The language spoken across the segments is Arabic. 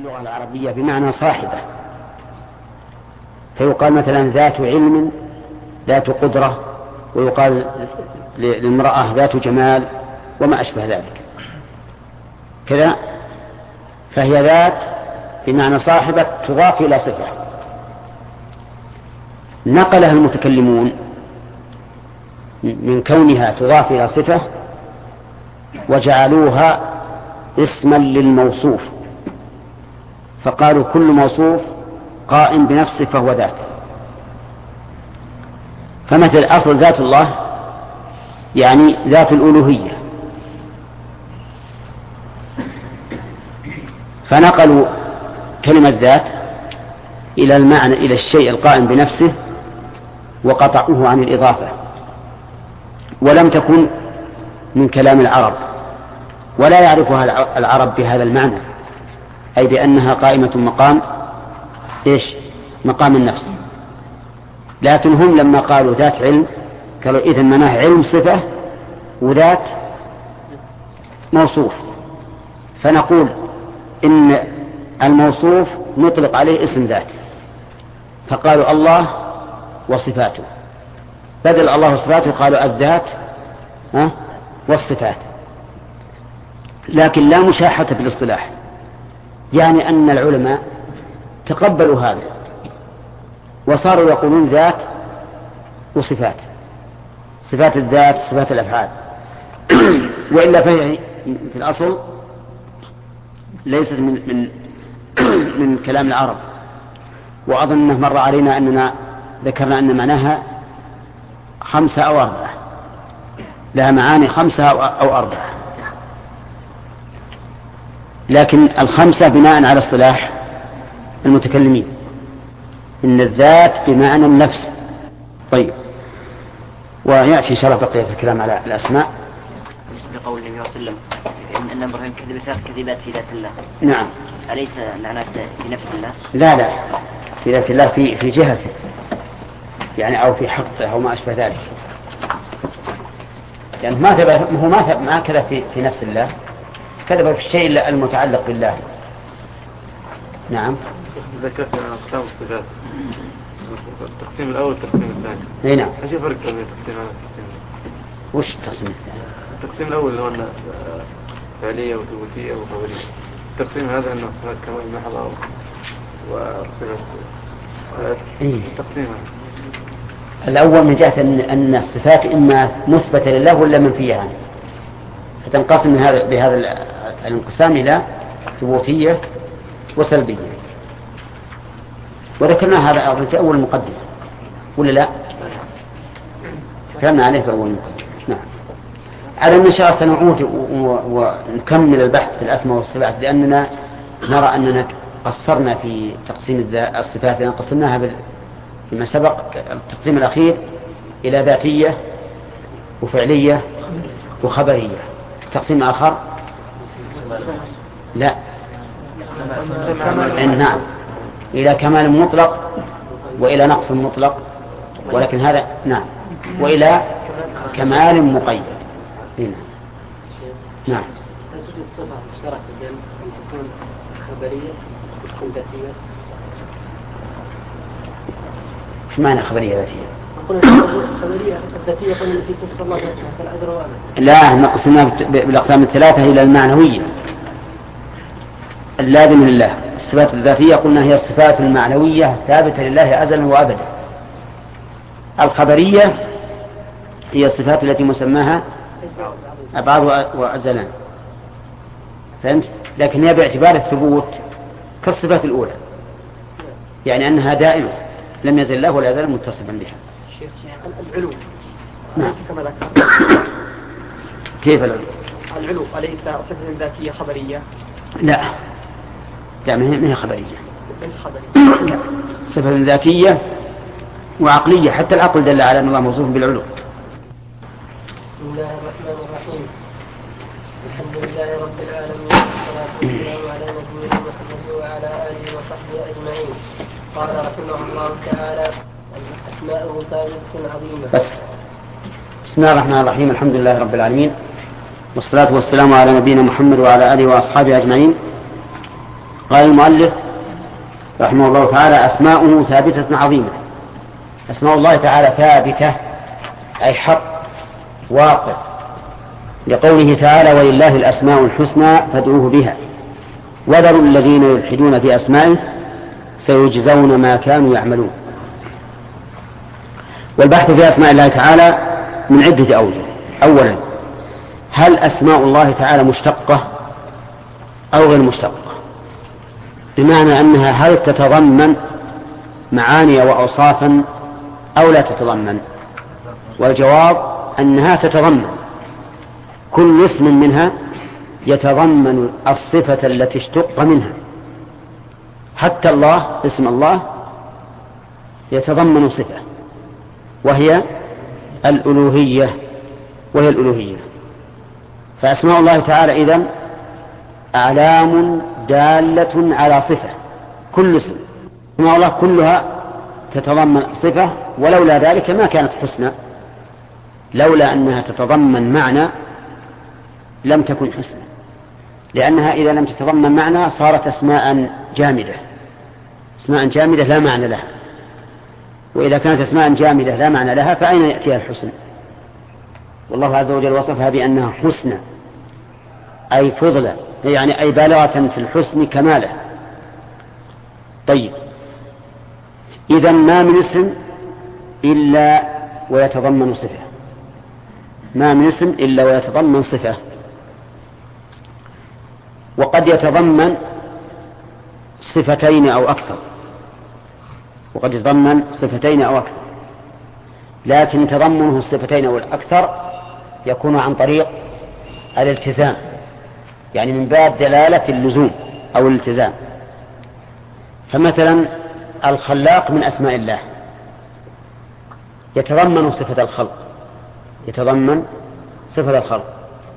اللغة العربية بمعنى صاحبة، فيقال مثلا ذات علم، ذات قدرة، ويقال للمرأة ذات جمال وما أشبه ذلك كذا. فهي ذات بمعنى صاحبة تضاف إلى صفة. نقلها المتكلمون من كونها تضاف إلى صفة وجعلوها اسما للموصوف، فقالوا كل موصوف قائم بنفسه فهو ذات. فمثل أصل ذات الله يعني ذات الألوهية، فنقلوا كلمة ذات إلى المعنى إلى الشيء القائم بنفسه وقطعوه عن الإضافة، ولم تكن من كلام العرب ولا يعرفها العرب بهذا المعنى، أي بأنها قائمة مقام مقام النفس. لكن هم لما قالوا ذات علم قالوا إذن مناه علم صفة وذات موصوف، فنقول إن الموصوف نطلق عليه اسم ذات، فقالوا الله وصفاته، بدل الله وصفاته قالوا الذات والصفات. لكن لا مشاحة في الاصطلاح، يعني أن العلماء تقبلوا هذا وصاروا يقولون ذات وصفات، صفات الذات صفات الأفعال. وإلا فهي في الأصل ليست من كلام العرب. وأظن أنه مر علينا أننا ذكرنا أن معناها 5 أو 4، لها معاني 5 أو 4، لكن 5 بناء على اصطلاح المتكلمين، إن الذات بمعنى النفس. طيب، ويأتي إن شاء الله بقية الكلام على الأسماء. بقول النبي صلى الله عليه وسلم إن إبراهيم كذب 3 كذبات في ذات الله. نعم. أليس معناه في نفس الله؟ لا، في ذات الله، في جهته يعني، أو في حقه أو ما أشبه ذلك. يعني ما كذب في نفس الله، كذب في الشيء المتعلق بالله. نعم. ذكرت أقسام الصفات، التقسيم الأول والتقسيم الثاني. اي نعم. ايش الفرق بين التقسيم الأول والتقسيم الثاني؟ وش التقسيم الثاني؟ التقسيم الأول اللي هو فعلية وثبوتية وخبرية. التقسيم هذا أنه صفات كمال محضة وصفات. التقسيم الأول من جهة أن الصفات إما مثبتة لله ولا منفية عنه، فتنقسم بهذا الانقسام إلى ثبوتية وسلبية، وذكرنا هذا أيضا في أول المقدمة ولا لا؟ تكلمنا عليه في أول المقدمة. نعم. على أن شاء سنعود ونكمل البحث في الأسماء والصفات، لأننا نرى أننا قصرنا في تقسيم الصفات، لأن قسمناها فيما سبق التقسيم الأخير إلى ذاتية وفعلية وخبرية. التقسيم الآخر لا، نعم، إلى كمال مطلق وإلى نقص مطلق، ولكن هذا نعم، وإلى كمال مقيد. نعم. هل توجد صفة مشتركة بين أن تكون خبرية وتكون ذاتية؟ ايش معنى خبرية ذاتية؟ خبرية الذاتية قلنا التي تصف الله بها كالأجر والأمل. لا، نقسمها بالأقسام الثلاثة إلى المعنوية اللازم لله. الصفات الذاتية قلنا هي الصفات المعنوية ثابتة لله أزلا وأبدا. الخبرية هي الصفات التي مسماها أبعاد وأزلان، فهمت؟ لكن هي باعتبار الثبوت كالصفات الأولى، يعني أنها دائمة لم يزل الله ولا يزال متصفا بها. شيخ العلو نعم. كما ذكر. كيف العلو؟ العلو أليس صفة ذاتية خبرية؟ لا، ما هي خبرية. ليس خبرية. لا، صفة ذاتية وعقلية، حتى العقل دل على أن الله موصوف بالعلو. بسم الله الرحمن الرحيم. الحمد لله رب العالمين، والصلاة والسلام على نبينا محمد وعلى آله وصحبه أجمعين. قال رحمه الله تعالى: أسماؤه ثابتة عظيمة. بس. بسم الله الرحمن الرحيم، الحمد لله رب العالمين، والصلاة والسلام على نبينا محمد وعلى آله وأصحابه أجمعين. قال المؤلف رحمه الله تعالى: أسماؤه ثابتة عظيمة. أسماء الله تعالى ثابتة أي حق واقع، لقوله تعالى: ولله الأسماء الحسنى فادعوه بها وذروا الذين يلحدون في أسمائه سيجزون ما كانوا يعملون. والبحث في أسماء الله تعالى من عدة أوجه. أولا، هل أسماء الله تعالى مشتقة أو غير مشتقة؟ بمعنى أنها هل تتضمن معاني وأوصافا أو لا تتضمن؟ والجواب أنها تتضمن. كل اسم منها يتضمن الصفة التي اشتق منها. حتى الله، اسم الله يتضمن صفة وهي الألوهية، فأسماء الله تعالى إذن أعلام دالة على صفة. كل اسم أسماء الله كلها تتضمن صفة، ولولا ذلك ما كانت حسنى. لولا أنها تتضمن معنى لم تكن حسنى، لأنها إذا لم تتضمن معنى صارت أسماء جامدة لا معنى لها. وإذا كانت أسماء جامدة لا معنى لها فأين يأتيها الحسن؟ والله عز وجل وصفها بأنها حسنى أي فضلة، يعني أي بالغة في الحسن كماله. طيب، إذا ما من اسم إلا ويتضمن صفة، ما من اسم إلا ويتضمن صفة. وقد يتضمن صفتين أو أكثر، لكن تضمنه الصفتين أو الأكثر يكون عن طريق الالتزام، يعني من باب دلالة اللزوم أو الالتزام. فمثلا الخلاق من أسماء الله يتضمن صفة الخلق،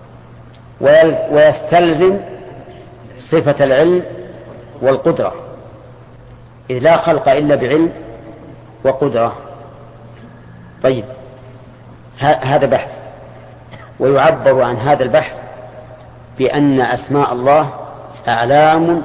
ويستلزم صفة العلم والقدرة، إذ لا خلق إلا بعلم وقدرة. طيب، هذا بحث، ويعبر عن هذا البحث بأن أسماء الله أعلام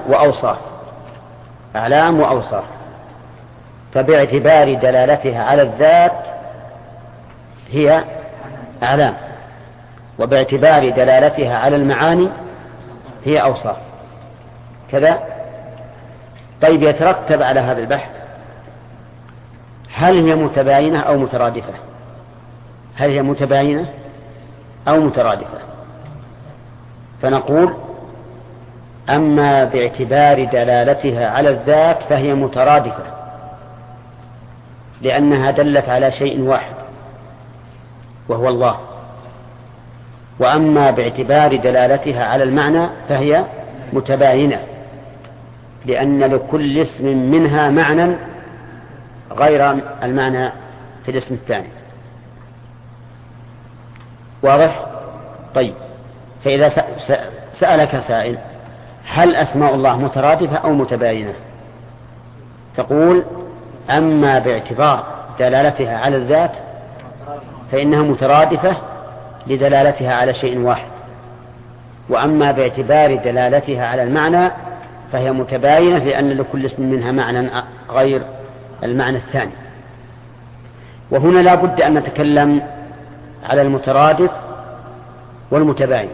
وأوصاف، فباعتبار دلالتها على الذات هي أعلام، وباعتبار دلالتها على المعاني هي أوصاف كذا. طيب، يترتب على هذا البحث هل هي متباينة أو مترادفة؟ فنقول: أما باعتبار دلالتها على الذات فهي مترادفة، لأنها دلت على شيء واحد وهو الله. وأما باعتبار دلالتها على المعنى فهي متباينة، لأن لكل اسم منها معنى غير المعنى في الاسم الثاني. واضح؟ طيب، فإذا سألك سائل: هل أسماء الله مترادفة أو متباينة؟ تقول: أما باعتبار دلالتها على الذات فإنها مترادفة لدلالتها على شيء واحد، وأما باعتبار دلالتها على المعنى فهي متباينة، لأن لكل اسم منها معنى غير المعنى الثاني. وهنا لا بد أن نتكلم على المترادف والمتباين.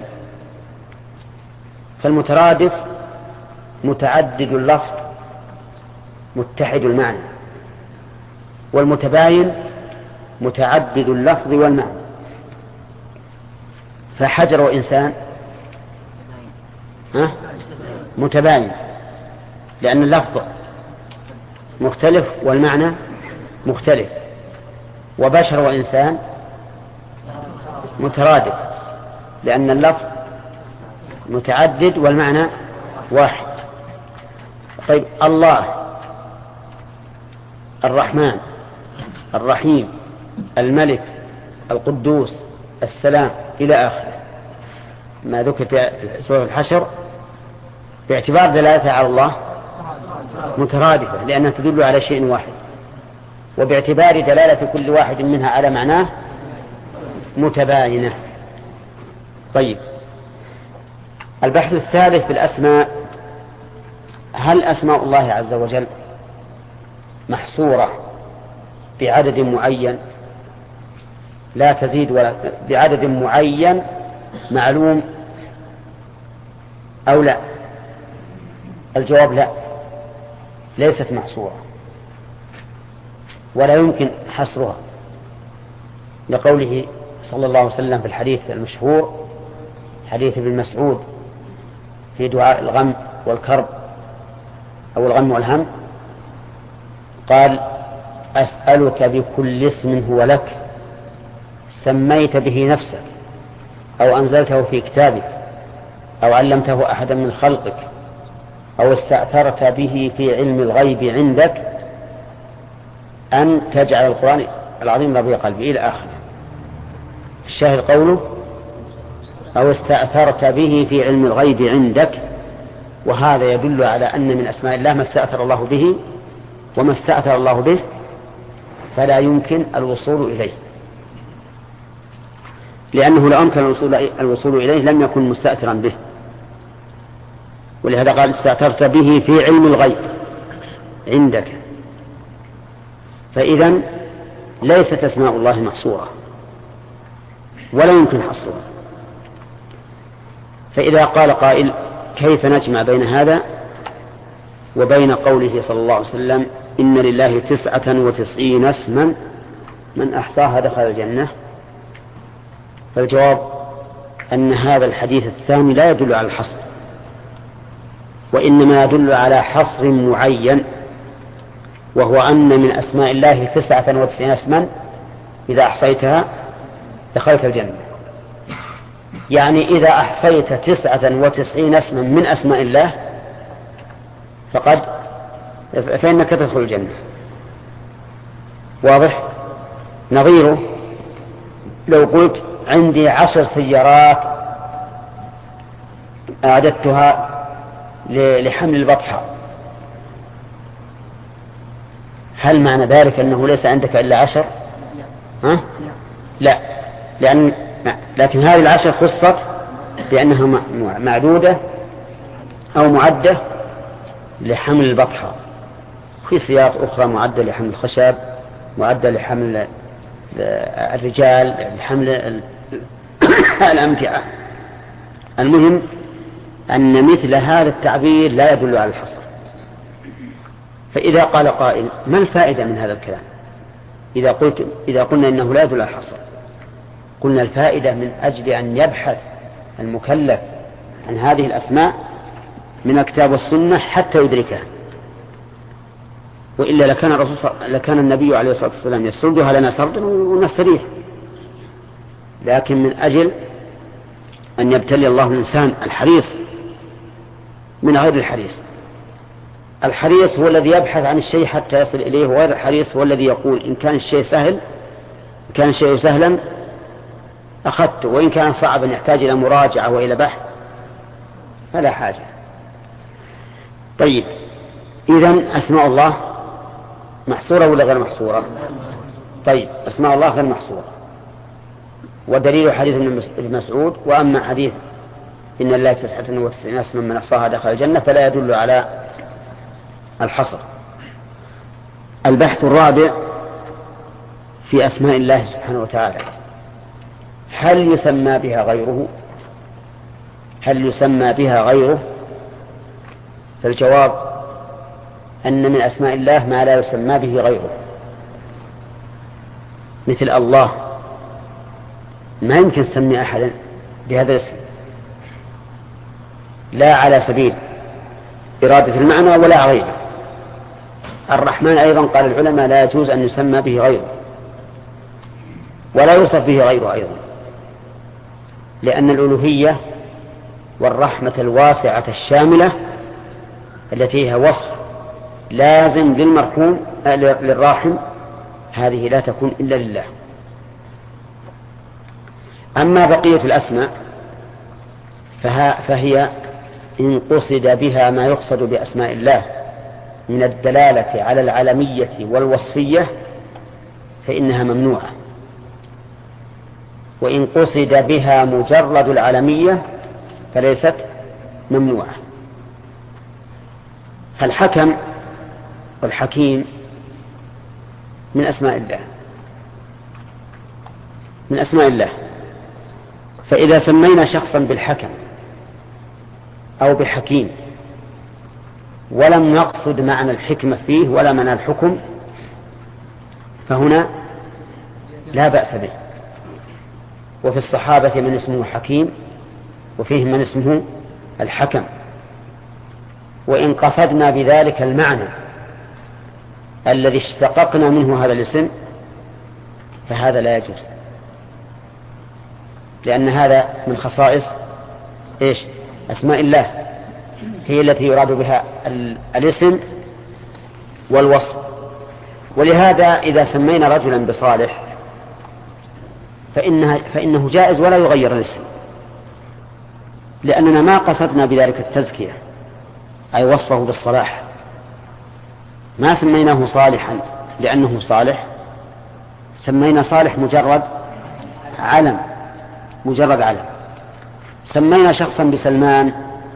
فالمترادف متعدد اللفظ متحد المعنى، والمتباين متعدد اللفظ والمعنى. فحجر وإنسان متباين، لأن اللفظ مختلف والمعنى مختلف. وبشر وإنسان مترادف، لأن اللفظ متعدد والمعنى واحد. طيب، الله الرحمن الرحيم الملك القدوس السلام إلى آخره ما ذكر في سورة الحشر، باعتبار دلالتها على الله مترادفة، لأنها تدل على شيء واحد، وباعتبار دلالة كل واحد منها على معناه متباينة. طيب، البحث الثالث في الأسماء: هل أسماء الله عز وجل محصورة بعدد معين لا تزيد ولا بعدد معين معلوم أو لا؟ الجواب لا، ليست محصورة ولا يمكن حصرها، لقوله صلى الله عليه وسلم في الحديث المشهور حديث ابن مسعود في دعاء الغم والكرب أو الغم والهم، قال: أسألك بكل اسم هو لك سميت به نفسك أو أنزلته في كتابك أو علمته أحدا من خلقك أو استأثرت به في علم الغيب عندك أن تجعل القرآن العظيم ربيع قلبي إلى آخره. الشاهد قوله: أو استأثرت به في علم الغيب عندك، وهذا يدل على أن من أسماء الله ما استأثر الله به، وما استأثر الله به فلا يمكن الوصول إليه، لأنه لو أمكن الوصول إليه لم يكن مستأثرا به، ولهذا قال: استأثرت به في علم الغيب عندك. فإذن ليست أسماء الله محصورة ولا يمكن حصرها. فإذا قال قائل: كيف نجمع بين هذا وبين قوله صلى الله عليه وسلم: إن لله 99 اسما من أحصاها دخل الجنة؟ فالجواب أن هذا الحديث الثاني لا يدل على الحصر، وإنما يدل على حصر معين، وهو أن من أسماء الله 99 اسما إذا أحصيتها دخلت الجنة. يعني إذا أحصيت 99 اسما من أسماء الله فإنك تدخل الجنة. واضح؟ نظيره لو قلت: عندي 10 سيارات أعددتها لحمل البطحة، هل معنى ذلك أنه ليس عندك إلا 10؟ لا، لكن هذه 10 خصت بأنها معدودة أو معدة لحمل البطحة. في سيارات أخرى معدة لحمل الخشب، معدة لحمل الرجال، لحمل الأمتعة. المهم أن مثل هذا التعبير لا يدل على الحصر. فإذا قال قائل: ما الفائدة من هذا الكلام إذا قلنا إنه لا يدل على الحصر؟ قلنا: الفائدة من أجل أن يبحث المكلف عن هذه الأسماء من الكتاب والسنة حتى يدركها، وإلا لكان النبي عليه الصلاة والسلام يسردها لنا سردا ونستريح. لكن من أجل أن يبتلي الله الإنسان الحريص من غير الحريص. الحريص هو الذي يبحث عن الشيء حتى يصل إليه، وغير الحريص هو الذي يقول: إن كان الشيء سهلا أخذته، وإن كان صعبا يحتاج إلى مراجعة وإلى بحث فلا حاجة. طيب، إذن أسماء الله محصورة ولا غير محصورة؟ طيب، أسماء الله غير محصورة، ودليل حديث ابن مسعود: وأما حديث إن الله 99 اسما من أحصاها دخل الجنة فلا يدل على الحصر. البحث الرابع في أسماء الله سبحانه وتعالى: هل يسمى بها غيره؟ فالجواب أن من أسماء الله ما لا يسمى به غيره، مثل الله ما يمكن تسمي أحدا بهذا الاسم، لا على سبيل إرادة المعنى ولا غيره. الرحمن أيضا قال العلماء لا يجوز أن يسمى به غيره ولا يوصف به غيره أيضا، لأن الألوهية والرحمة الواسعة الشاملة التي هي وصف لازم للمرحوم للراحم هذه لا تكون إلا لله. أما بقية الأسماء فهي إن قصد بها ما يقصد بأسماء الله من الدلالة على العلمية والوصفية فإنها ممنوعة، وإن قصد بها مجرد العلمية فليست ممنوعة. فالحكم والحكيم من أسماء الله، من أسماء الله. فإذا سمينا شخصا بالحكم أو بحكيم ولم نقصد معنى الحكمة فيه ولا معنى الحكم، فهنا لا بأس به. وفي الصحابة من اسمه حكيم وفيهم من اسمه الحكم، وإن قصدنا بذلك المعنى الذي اشتققنا منه هذا الاسم فهذا لا يجوز، لأن هذا من خصائص إيش؟ أسماء الله، هي التي يراد بها الاسم والوصف. ولهذا إذا سمينا رجلا بصالح فإنه جائز ولا يغير الاسم، لأننا ما قصدنا بذلك التزكية أي وصفه بالصلاح، ما سميناه صالحا لأنه صالح، سمينا صالح مجرد علم، مجرد علم. سمينا شخصا بسلمان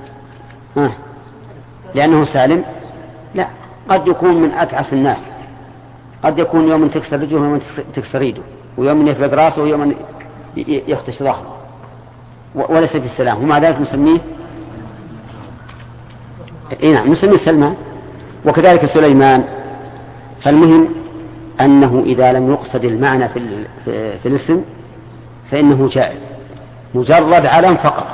لأنه سالم، لا، قد يكون من أتعس الناس، قد يكون يوم تكسر رجله ويوم تكسر يده، ويوم يفلق راسه ويوم يختش ظهره، وليس في السلام، ومع ذلك نسميه نعم نسميه سلمان. وكذلك سليمان. فالمهم أنه إذا لم يقصد المعنى في الاسم فإنه جائز مجرد علم فقط.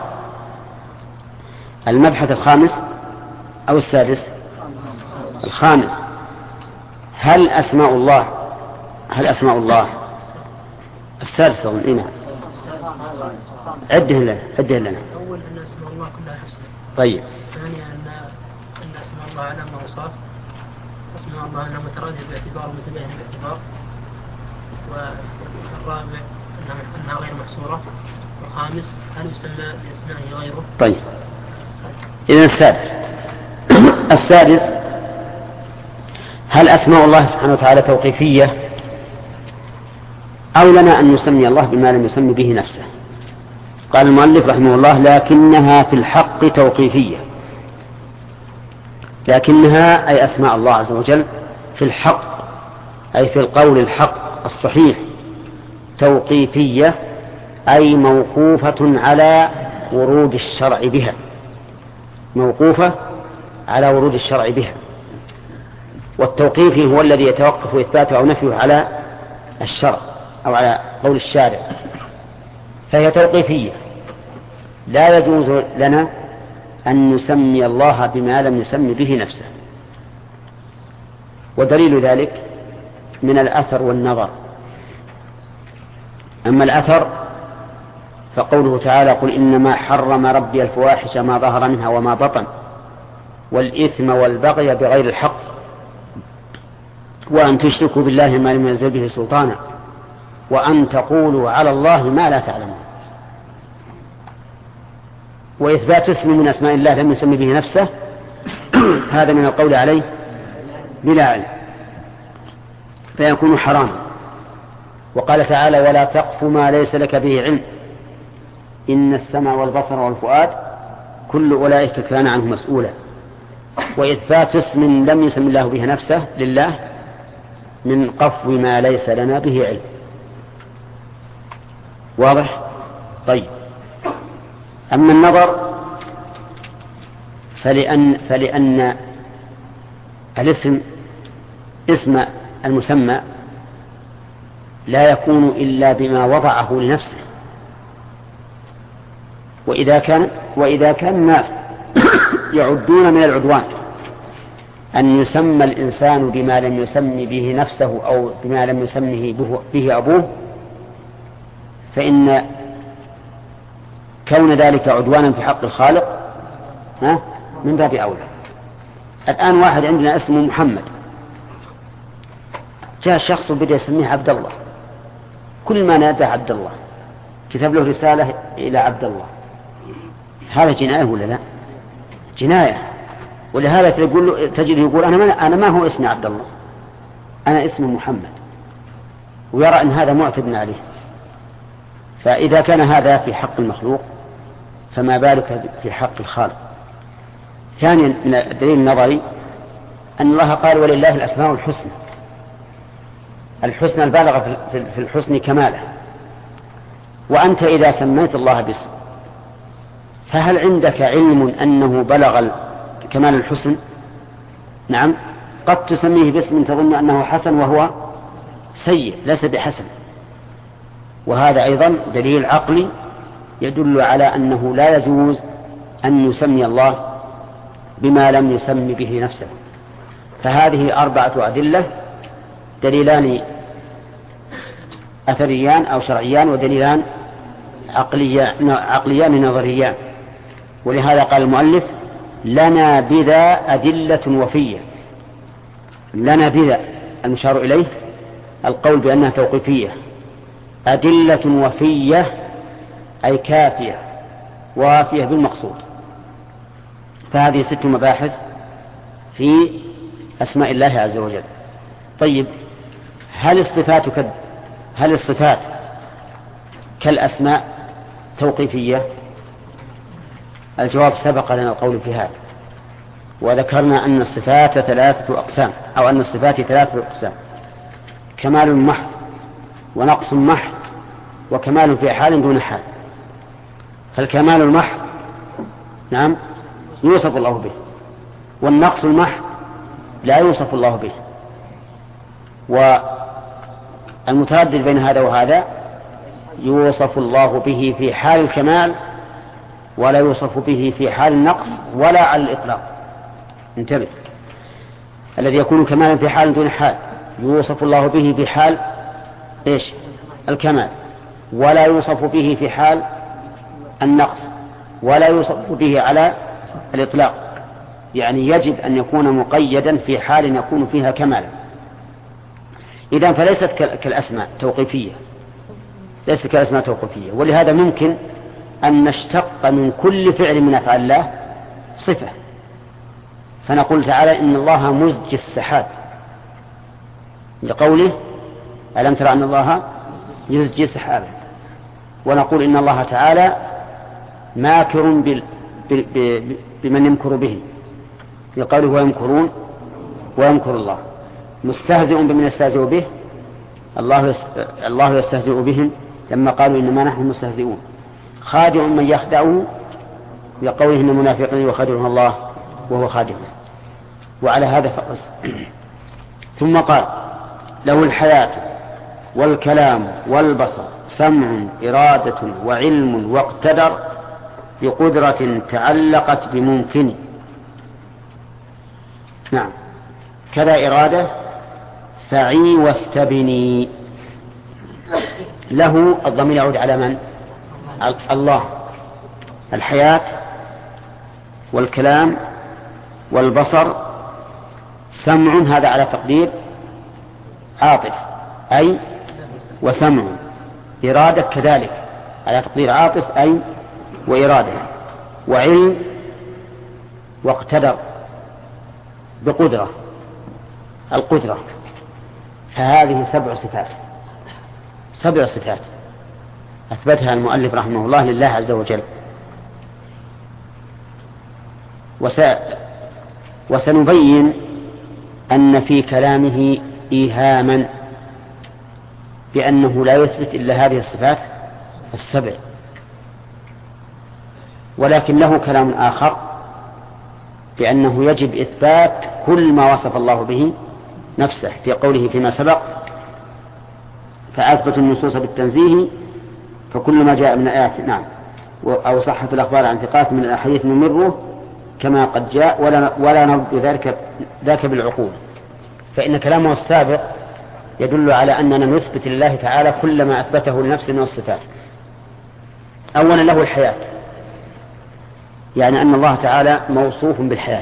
المبحث الخامس أو السادس؟ الخامس. هل أسماء الله السادس نعم. عده لنا. أول أن أسماء الله كلها حسنى. طيب. ثانيا أن أسماء الله على ما وصف، أسماء الله أنها مترادفة باعتبار ومتباينة باعتبار. والرابع أنها غير محصورة. والخامس هل يسمى بأسمائه غيره. طيب. إذن السادس هل أسماء الله سبحانه وتعالى توقيفية أو لنا أن نسمي الله بما لم يسمي به نفسه؟ قال المؤلف رحمه الله لكنها في الحق توقيفية. لكنها أي أسماء الله عز وجل في الحق أي في القول الحق الصحيح توقيفية، أي موقوفة على ورود الشرع بها، موقوفة على ورود الشرع بها. والتوقيف هو الذي يتوقف إثباته أو نفيه على الشرع أو على قول الشارع، فهي توقيفية. لا يجوز لنا أن نسمي الله بما لم يسمي به نفسه. ودليل ذلك من الأثر والنظر. أما الأثر فقوله تعالى قل إنما حرم ربي الفواحش ما ظهر منها وما بطن والإثم والبغي بغير الحق وأن تشركوا بالله ما لم ينزل به سلطانا وأن تقولوا على الله ما لا تعلمون. وإثبات اسم من أسماء الله لم يسمي به نفسه هذا من القول عليه بلا علم فيكون حراما. وقال تعالى ولا تقف ما ليس لك به علم إن السمع والبصر والفؤاد كل أولئك كان عنه مسؤولا. وإثبات اسم لم يسم الله به نفسه لله من قفو ما ليس لنا به علم. واضح؟ طيب. أما النظر فلأن الاسم اسم المسمى لا يكون إلا بما وضعه لنفسه. وإذا كان الناس يعدون من العدوان أن يسمى الإنسان بما لم يسمي به نفسه أو بما لم يسمه به أبوه فإن كون ذلك عدوانا في حق الخالق من باب أولى. الآن واحد عندنا اسمه محمد، جاء شخص وبدأ يسميه عبد الله، كل ما نادى عبد الله، كتب له رسالة إلى عبد الله، هذا جناية ولا لا؟ جناية. ولهذا تجد يقول أنا ما هو اسمي عبد الله، أنا اسمي محمد، ويرى أن هذا معتد عليه. فإذا كان هذا في حق المخلوق فما بالك في حق الخالق. ثانيا من الدليل النظري أن الله قال ولله الأسماء الحسنى، الحسنى البالغة في الحسن كماله. وأنت إذا سميت الله باسم فهل عندك علم أنه بلغ كمال الحسن؟ نعم، قد تسميه باسم تظن أنه حسن وهو سيء ليس بحسن. وهذا أيضا دليل عقلي يدل على أنه لا يجوز أن يسمي الله بما لم يسم به نفسه. فهذه 4 أدلة، دليلان أثريان أو شرعيان ودليلان عقليان نظريان. ولهذا قال المؤلف لنا بذا أدلة وفية. لنا بذا المشار إليه القول بأنها توقيفية، أدلة وفية أي كافية وافية بالمقصود. فهذه 6 مباحث في أسماء الله عز وجل. طيب، هل الصفات كالأسماء توقيفية؟ الجواب سبق لنا القول في هذا، وذكرنا أن الصفات 3 أقسام، أو أن الصفات 3 أقسام: كمال محض، ونقص محض، وكمال في حال دون حال. فالكمال المحض نعم يوصف الله به، والنقص المحض لا يوصف الله به. والمتردد بين هذا وهذا يوصف الله به في حال الكمال ولا يوصف به في حال النقص ولا على الإطلاق. انتبه، الذي يكون كمالا في حال دون حال يوصف الله به في حال الكمال، ولا يوصف به في حال النقص، ولا يوصف به على الإطلاق. يعني يجب أن يكون مقيدا في حال يكون فيها كمالا. إذن فليست كالأسماء توقيفية، ليست كالأسماء توقيفية. ولهذا ممكن أن نشتق من كل فعل من أفعال الله صفة، فنقول تعالى إن الله مزجي السحاب لقوله ألم ترى أن الله يزجي السحاب، ونقول إن الله تعالى ماكر بمن يمكر به لقوله ويمكرون ويمكر الله، مستهزئ بمن يستهزئ به، الله يستهزئ بهم لما قالوا إنما نحن مستهزئون، خادع من يخدعه لقوله إن المنافقين يخادعون الله وهو خادعهم. وعلى هذا فقس. ثم قال له الحياة والكلام والبصر سمع إرادة وعلم واقتدر بقدرة تعلقت بممكن. نعم، كذا إرادة فعي واستبني. له الضمير يعود على من؟ الله. الحياة والكلام والبصر سمع، هذا على تقدير عاطف أي وسمع. إرادة كذلك على تقدير عاطف أي وإرادة. وعلم واقتدر بقدرة، القدرة. فهذه 7 صفات، 7 صفات أثبتها المؤلف رحمه الله لله عز وجل. وسنبين أن في كلامه إيهاما بأنه لا يثبت إلا هذه الصفات 7، ولكن له كلام آخر بأنه يجب إثبات كل ما وصف الله به نفسه في قوله فيما سبق: فأثبت النصوص بالتنزيه فكل ما جاء من الآيات نعم أو صحة الأخبار عن ثقات من الأحاديث نمره كما قد جاء ولا نرد ذاك بالعقول. فإن كلامه السابق يدل على أننا نثبت لله تعالى كل ما أثبته لنفسه من الصفات. أولا له الحياة، يعني أن الله تعالى موصوف بالحياة،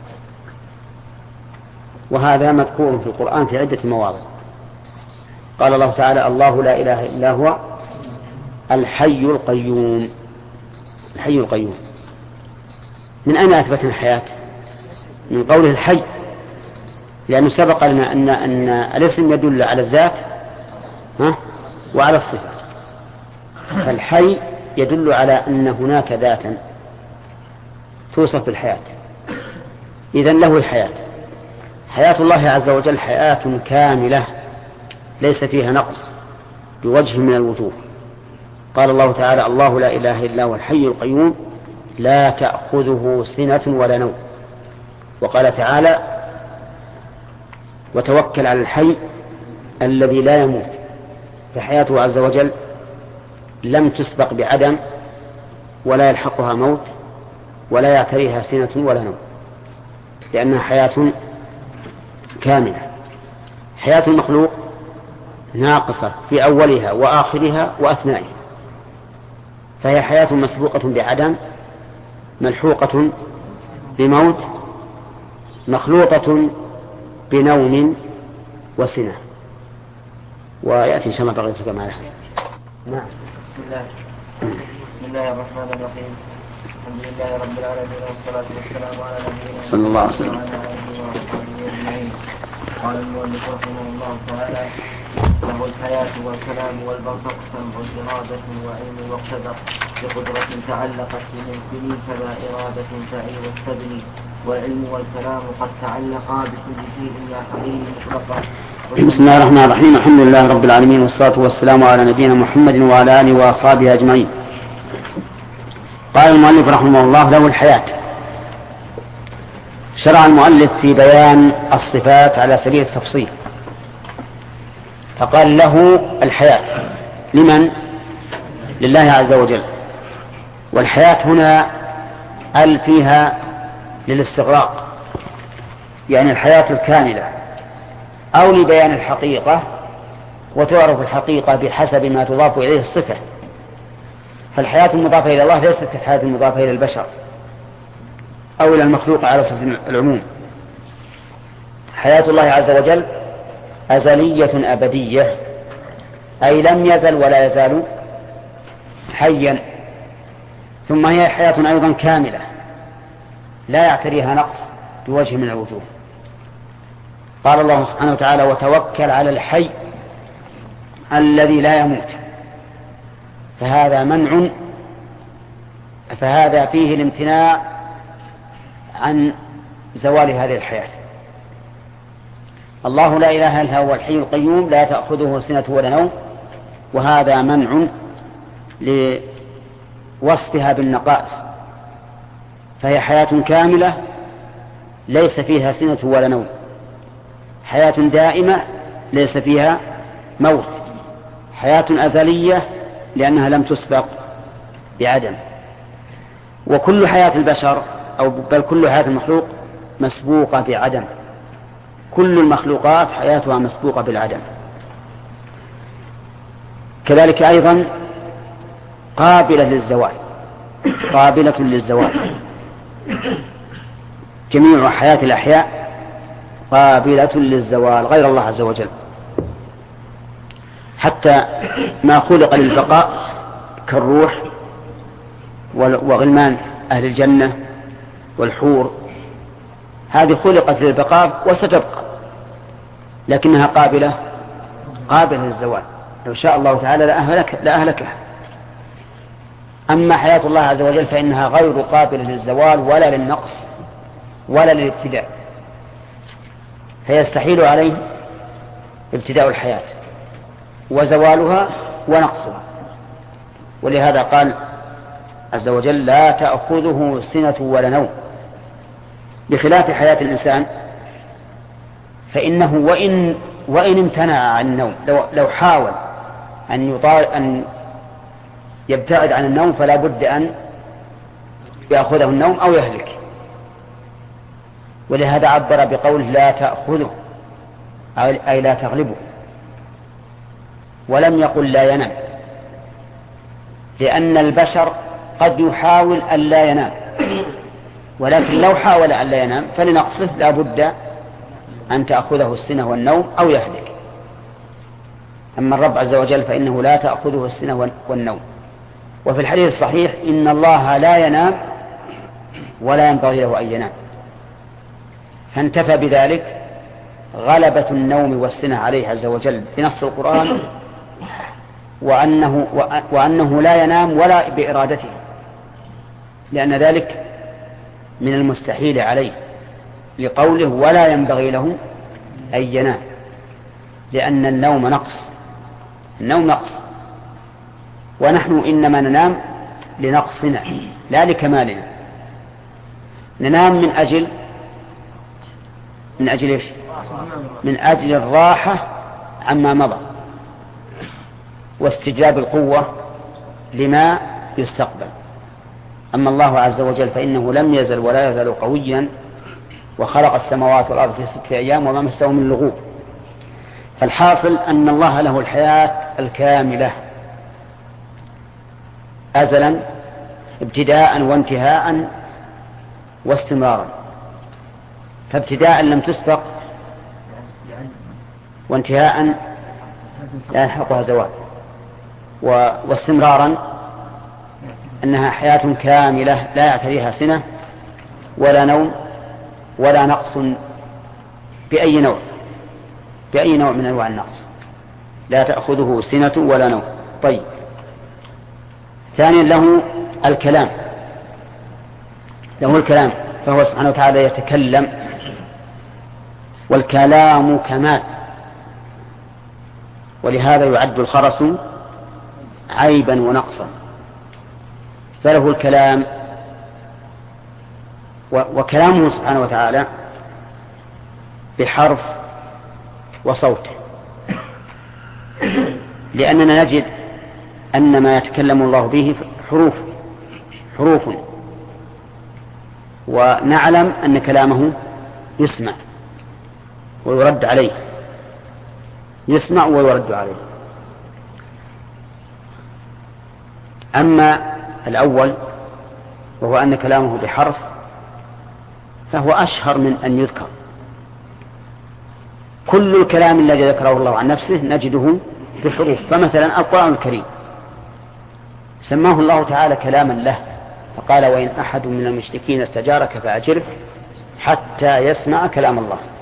وهذا مذكور في القرآن في عدة مواضع. قال الله تعالى: الله لا إله إلا هو الحي القيوم. الحي القيوم. من أين أثبت الحياة؟ من قوله الحي، لأنه سبق لنا أن الاسم يدل على الذات وعلى الصفة، فالحي يدل على أن هناك ذاتا توصف بالحياة، إذن له الحياة. حياة الله عز وجل حياة كاملة ليس فيها نقص بوجه من الوجوه. قال الله تعالى: الله لا إله إلا هو الحي القيوم لا تأخذه سنة ولا نوم. وقال تعالى: وتوكل على الحي الذي لا يموت. فحياته عز وجل لم تسبق بعدم ولا يلحقها موت ولا يعتريها سنة ولا نوم، لأنها حياة كاملة. حياة المخلوق ناقصة في أولها وآخرها وأثنائها، فهي حياة مسبوقة بعدم ملحوقة بموت مخلوطة بنوم وسنة. ويأتي إن شاء الله بقية كما يحدث. نعم. بسم الله الرحمن الرحيم. الحمد لله رب العالمين والصلاة والسلام على نبينا صلى الله عليه وسلم. وعلى آله وصحبه أجمعين. قال المؤلف رحمه الله تعالى: له الحياة والكلام والبرزخ سمع إرادة وعلم واقتدر بقدرة تعلقت بممكن سبا إرادة تعي واستبني، والعلم والكلام قد تعلقا بكل شيء يا حليم مطلقا. بسم الله الرحمن الرحيم. الحمد لله رب العالمين والصلاة والسلام على نبينا محمد وعلى آله وأصحابه أجمعين. قال المؤلف رحمه الله: له الحياة. شرع المؤلف في بيان الصفات على سبيل التفصيل، فقال: له الحياة. لمن؟ لله عز وجل. والحياة هنا ال فيها للاستغراق، يعني الحياة الكاملة، أو لبيان الحقيقة، وتعرف الحقيقة بحسب ما تضاف إليه الصفة. فالحياة المضافة إلى الله ليست كالحياة المضافة إلى البشر أو إلى المخلوق على صفة العموم. حياة الله عز وجل أزلية أبدية، أي لم يزل ولا يزال حيا. ثم هي حياة أيضا كاملة لا يعتريها نقص بوجه من الوجوه. قال الله سبحانه وتعالى: وتوكل على الحي الذي لا يموت. فهذا منع، فهذا فيه الامتناع عن زوال هذه الحياة. الله لا إله إلا هو الحي القيوم لا تأخذه سنة ولا نوم، وهذا منع لوصفها بالنقائص، فهي حياة كاملة ليس فيها سنة ولا نوم، حياة دائمة ليس فيها موت، حياة أزلية لأنها لم تسبق بعدم. وكل حياة البشر أو بل كل حياة المخلوق مسبوقة بعدم. كل المخلوقات حياتها مسبوقة بالعدم. كذلك أيضا قابلة للزوال، قابلة للزوال. جميع حياة الأحياء قابلة للزوال غير الله عز وجل. حتى ما خلق للبقاء كالروح وغلمان أهل الجنة والحور، هذه خلقت للبقاء وستبقى، لكنها قابلة للزوال. لو شاء الله تعالى لأهلكها. أما حياة الله عز وجل فإنها غير قابلة للزوال ولا للنقص ولا للابتداء، فيستحيل عليه ابتداء الحياة وزوالها ونقصها. ولهذا قال عز وجل: لا تأخذه سنة ولا نوم. بخلاف حياة الإنسان فإنه وإن امتنع عن النوم، لو حاول أن يبتعد عن النوم فلا بد أن يأخذه النوم أو يهلك. ولهذا عبر بقوله: لا تأخذه، أي لا تغلبه، ولم يقل لا ينام، لأن البشر قد يحاول أن لا ينام، ولكن لو حاول أن لا ينام فلنقصه لا بد أن تأخذه السنة والنوم أو يهلك. أما الرب عز وجل فإنه لا تأخذه السنة والنوم. وفي الحديث الصحيح: إن الله لا ينام ولا ينبغي له أن ينام. فانتفى بذلك غلبة النوم والسنة عليه عز وجل بنص القرآن، وأنه لا ينام ولا بإرادته، لأن ذلك من المستحيل عليه. لقوله ولا ينبغي له أن ينام، لأن النوم نقص، النوم نقص، ونحن إنما ننام لنقصنا لا لكمالنا. ننام من أجل إيش؟ من أجل الراحة عما مضى واستجلاب القوة لما يستقبل. أما الله عز وجل فإنه لم يزل ولا يزال قويا، وخلق السماوات والأرض في 6 أيام وما مسه من لغوب. فالحاصل أن الله له الحياة الكاملة أزلا ابتداء وانتهاء واستمرارا. فابتداء لم تسبق، وانتهاء لا يلحقها زوال، واستمرارا أنها حياة كاملة لا يعتريها سنة ولا نوم ولا نقص بأي نوع من أنواع النقص، لا تأخذه سنة ولا نوم. طيب، ثانيا له الكلام، فهو سبحانه وتعالى يتكلم، والكلام كمال، ولهذا يعد الخرس عيبا ونقصا، فله الكلام. وكلامه سبحانه وتعالى بحرف وصوت، لأننا نجد أن ما يتكلم الله به حروف، ونعلم أن كلامه يسمع ويرد عليه، يسمع ويرد عليه. أما الأول وهو أن كلامه بحرف فهو أشهر من أن يذكر. كل الكلام الذي ذكره الله عن نفسه نجده بحروف. فمثلا القرآن الكريم سماه الله تعالى كلاما له، فقال وإن أحد من المشركين استجارك فأجره حتى يسمع كلام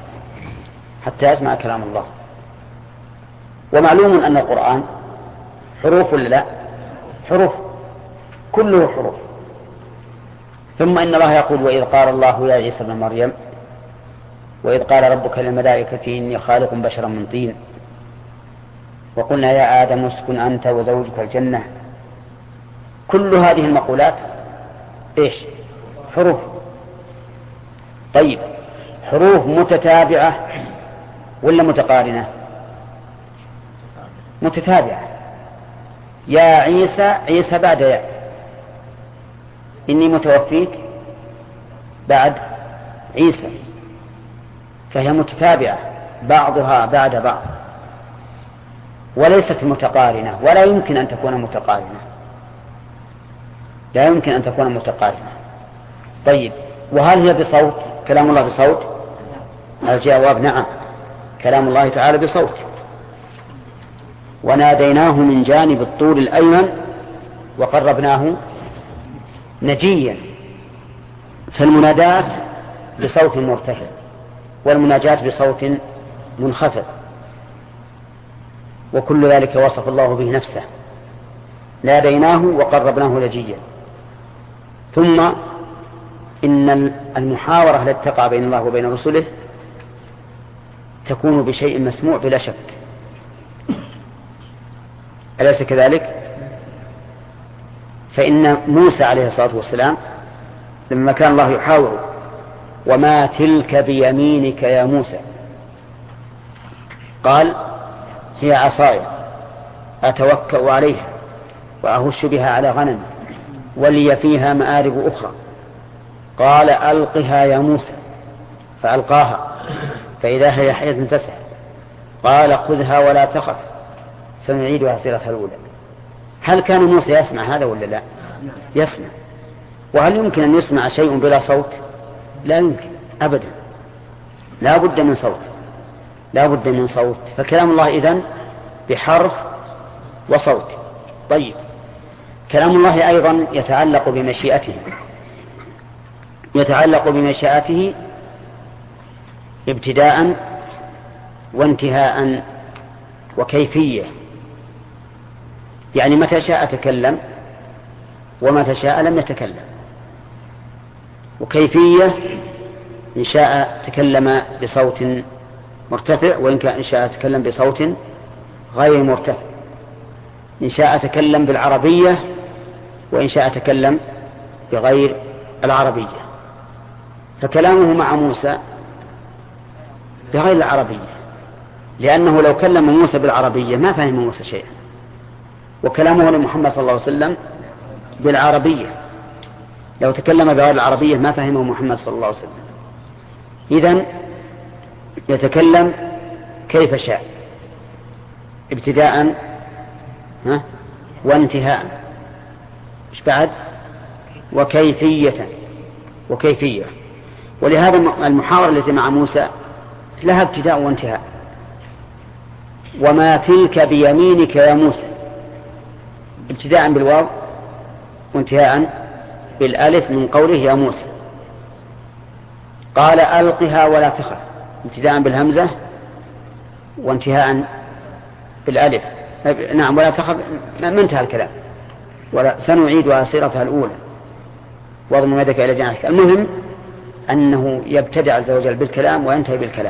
الله. ومعلوم أن القرآن حروف ولا لا؟ حروف، كله حروف. ثم إن الله يقول وإذ قال الله يا عيسى ابن مريم وإذ قال ربك للملائكة إني خالق بشرا من طين وقلنا يا آدم اسكن أنت وزوجك الجنة. كل هذه المقولات إيش؟ حروف. طيب، حروف متتابعة ولا متقارنة؟ متتابعة. يا عيسى بعد يا، إني متوفيك بعد عيسى، فهي متتابعة بعضها بعد بعض، وليست متقارنة، ولا يمكن أن تكون متقارنة، لا يمكن أن تكون متقارنة. طيب، وهل هي بصوت؟ كلام الله بصوت؟ الجواب نعم، كلام الله تعالى بصوت. وناديناه من جانب الطور الأيمن وقربناه نجيا. فالمنادات بصوت مرتفع والمناجات بصوت منخفض، وكل ذلك وصف الله به نفسه، ناديناه وقربناه نجيا. ثم إن المحاورة التي تقع بين الله وبين رسله تكون بشيء مسموع بلا شك، أليس كذلك؟ فإن موسى عليه الصلاة والسلام لما كان الله يحاوره وما تلك بيمينك يا موسى، قال هي عصاي أتوكأ عليها وأهش بها على غنم ولي فيها مآرب أخرى. قال ألقها يا موسى فألقاها فإذا هي حية تسعى. قال خذها ولا تخف سنعيدها سيرتها الأولى. هل كان موسى يسمع هذا ولا لا؟ يسمع. وهل يمكن أن يسمع شيء بلا صوت؟ لا يمكن أبدا، لا بد من صوت. فكلام الله إذن بحرف وصوت. طيب، كلام الله أيضا يتعلق بمشيئته ابتداء وانتهاء وكيفية. يعني متى شاء تكلم ومتى شاء لم يتكلم. وكيفية إن شاء تكلم بصوت مرتفع، وإن شاء تكلم بصوت غير مرتفع. إن شاء تكلم بالعربية، وإن شاء تكلم بغير العربية. فكلامه مع موسى بغير العربية، لأنه لو كلم موسى بالعربية ما فهم موسى شيئا، وكلامه لمحمد صلى الله عليه وسلم بالعربية، لو تكلم بغير العربية ما فهمه محمد صلى الله عليه وسلم. إذن يتكلم كيف شاء، ابتداء وانتهاء، مش بعد، وكيفية. ولهذا المحاورة التي مع موسى لها ابتداء وانتهاء. وما تلك بيمينك يا موسى، ابتداء بالواو وانتهاء بالالف من قوله يا موسى. قال ألقها ولا تخف، ابتداء بالهمزة وانتهاء بالالف. نعم، ولا تخف ما انتهى الكلام، ولا سنعيدها سيرتها الأولى واضم يدك إلى جناحك. المهم أنه يبتدع عز وجل بالكلام وينتهي بالكلام.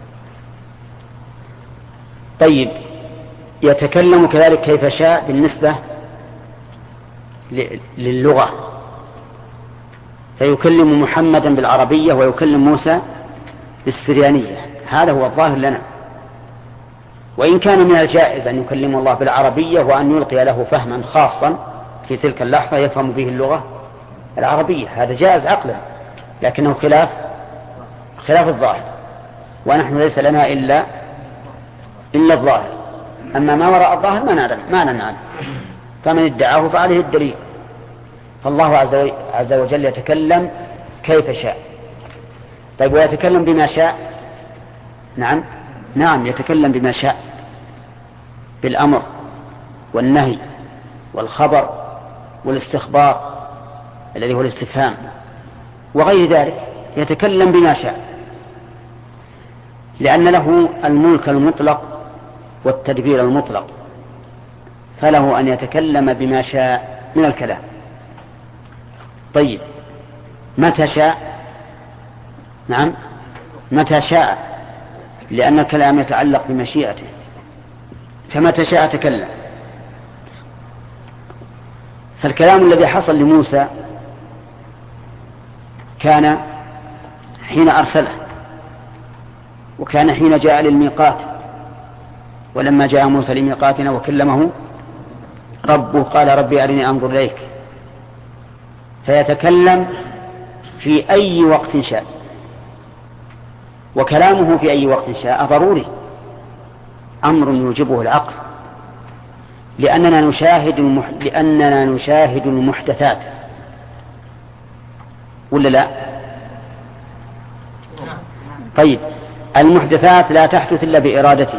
طيب، يتكلم كذلك كيف شاء بالنسبة للغة، فيكلم محمدا بالعربية ويكلم موسى بالسريانية، هذا هو الظاهر لنا. وإن كان من الجائز أن يكلم الله بالعربية وأن يلقي له فهما خاصا في تلك اللحظة يفهم به اللغة العربية، هذا جائز عقلا، لكنه خلاف الظاهر، ونحن ليس لنا إلا الظاهر. أما ما وراء الظاهر ما نعلم عنه، فمن ادعاه فعليه الدليل. فالله عز وجل يتكلم كيف شاء. طيب، ويتكلم بما شاء؟ نعم يتكلم بما شاء، بالأمر والنهي والخبر والاستخبار الذي هو الاستفهام وغير ذلك، يتكلم بما شاء، لأن له الملك المطلق والتدبير المطلق، فله أن يتكلم بما شاء من الكلام. طيب، متى شاء؟ نعم، متى شاء، لأن الكلام يتعلق بمشيئته، فمتى شاء تكلم. فالكلام الذي حصل لموسى كان حين أرسله، وكان حين جاء للميقات، ولما جاء موسى لميقاتنا وكلمه ربه قال ربي أرني أنظر إليك. فيتكلم في أي وقت شاء، وكلامه في أي وقت شاء ضروري، أمر يوجبه العقل، لأننا نشاهد المحدثات، ولا لا؟ طيب، المحدثات لا تحدث إلا بإرادته،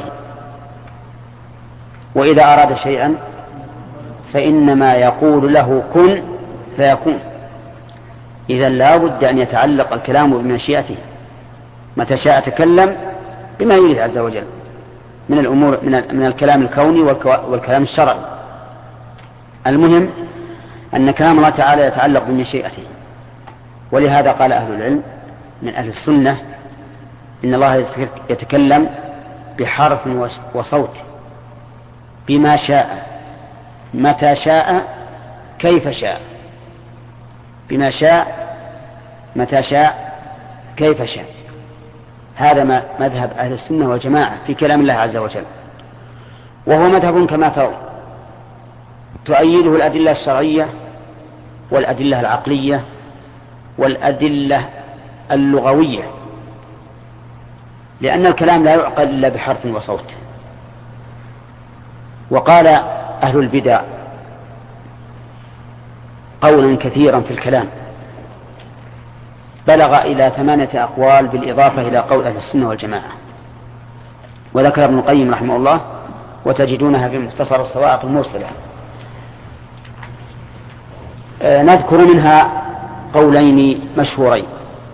وإذا أراد شيئا فإنما يقول له كن فيكون. إذا لا بد أن يتعلق الكلام بمشيئته، متى شاء تكلم بما يريد عز وجل من الأمور، من الكلام الكوني والكلام الشرعي. المهم أن كلام الله تعالى يتعلق بمشيئته. ولهذا قال أهل العلم من أهل السنة إن الله يتكلم بحرف وصوت بما شاء، متى شاء، كيف شاء، بما شاء، متى شاء، كيف شاء. هذا مذهب أهل السنة والجماعة في كلام الله عز وجل، وهو مذهب كما ترون تؤيده الأدلة الشرعية والأدلة العقلية والأدلة اللغوية، لأن الكلام لا يعقل إلا بحرف وصوت. وقال أهل البدع قولا كثيرا في الكلام بلغ إلى 8 أقوال بالإضافة إلى قول أهل السنة والجماعة، وذكر ابن القيم رحمه الله، وتجدونها في مختصر الصواعق المرسلة. نذكر منها قولين مشهورين.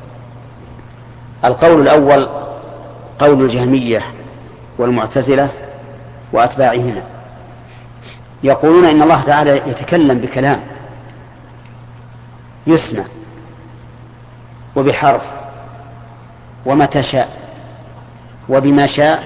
القول الأول قول الجهمية والمعتزلة وأتباعهما، يقولون إن الله تعالى يتكلم بكلام يسمع وبحرف ومتى شاء وبما شاء،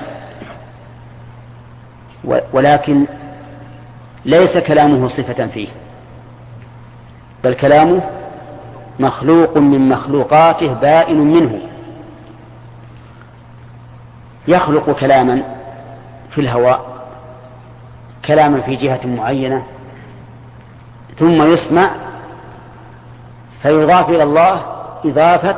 ولكن ليس كلامه صفة فيه، بل كلامه مخلوق من مخلوقاته بائن منه. يخلق كلاما في الهواء، كلاما في جهة معينة، ثم يسمع فيضاف إلى الله إضافة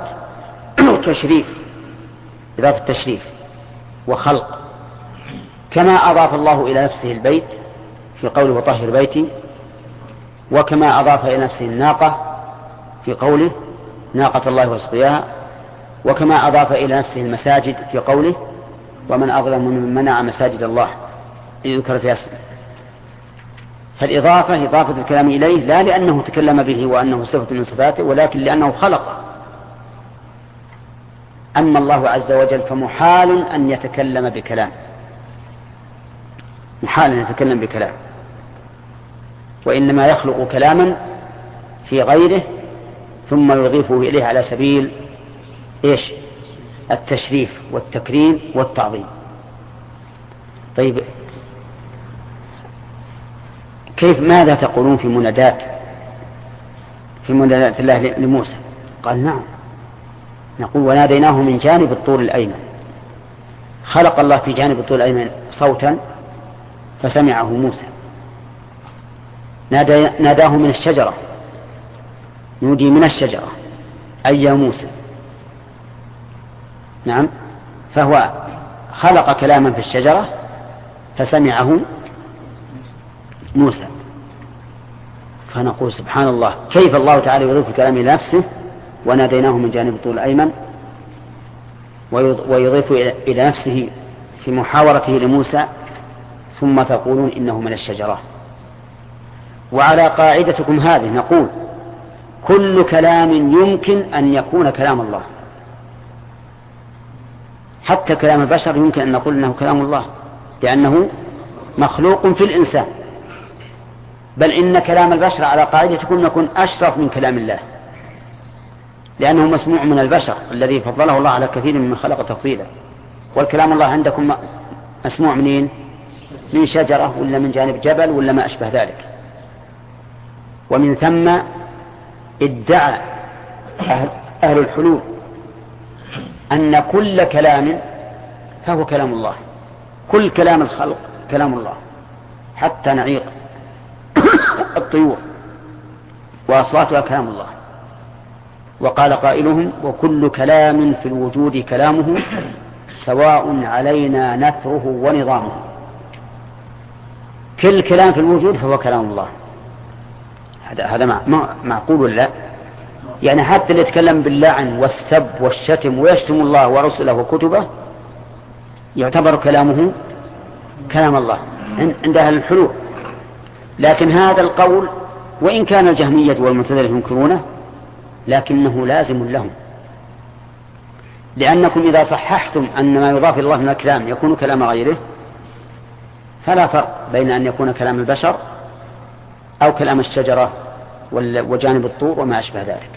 تشريف وخلق، كما أضاف الله إلى نفسه البيت في قوله وطهر بيتي، وكما أضاف إلى نفسه الناقة في قوله ناقة الله وسقياها، وكما أضاف إلى نفسه المساجد في قوله ومن أظلم ممن منع مساجد الله يذكر فيها اسمه. فالإضافة إضافة الكلام إليه لا لأنه تكلم به وأنه صفة من صفاته، ولكن لأنه خلق. أما الله عز وجل فمحال أن يتكلم بكلام، محال أن يتكلم بكلام، وإنما يخلق كلاما في غيره ثم يضيفه إليه على سبيل التشريف والتكريم والتعظيم. طيب، ماذا تقولون في منادات الله لموسى؟ قال نعم، نقول وناديناه من جانب الطور الأيمن. خلق الله في جانب الطور الأيمن صوتا فسمعه موسى. ناداه من الشجرة، نودي من الشجرة أي يا موسى. نعم، فهو خلق كلاما في الشجرة فسمعه موسى. فنقول سبحان الله، كيف الله تعالى يضيف الكلام إلى نفسه وناديناه من جانب الطور الأيمن، ويضيف إلى نفسه في محاورته لموسى، ثم تقولون إنه من الشجرة. وعلى قاعدتكم هذه نقول كل كلام يمكن أن يكون كلام الله، حتى كلام البشر يمكن أن نقول إنه كلام الله، لأنه مخلوق في الإنسان. بل إن كلام البشر على قاعدتكم يكون أشرف من كلام الله، لأنه مسموع من البشر الذي فضله الله على كثير من خلق تفضيلا. والكلام الله عندكم مسموع منين؟ من شجرة ولا من جانب جبل ولا ما أشبه ذلك. ومن ثم ادعى أهل الحلول أن كل كلام فهو كلام الله، كل كلام الخلق كلام الله، حتى نعيق الطيور وأصواتها كلام الله. وقال قائلهم وكل كلام في الوجود كلامه سواء علينا نثره ونظامه. كل كلام في الوجود فهو كلام الله. هذا معقول ولا لا؟ يعني حتى اللي يتكلم باللعن والسب والشتم ويشتم الله ورسله وكتبه يعتبر كلامه كلام الله عند أهل الحلول. لكن هذا القول وإن كان الجهمية والمعتزلة ينكرونه لكنه لازم لهم، لأنكم إذا صححتم أن ما يضاف الله من الكلام يكون كلام غيره فلا فرق بين أن يكون كلام البشر أو كلام الشجرة وجانب الطور وما أشبه ذلك.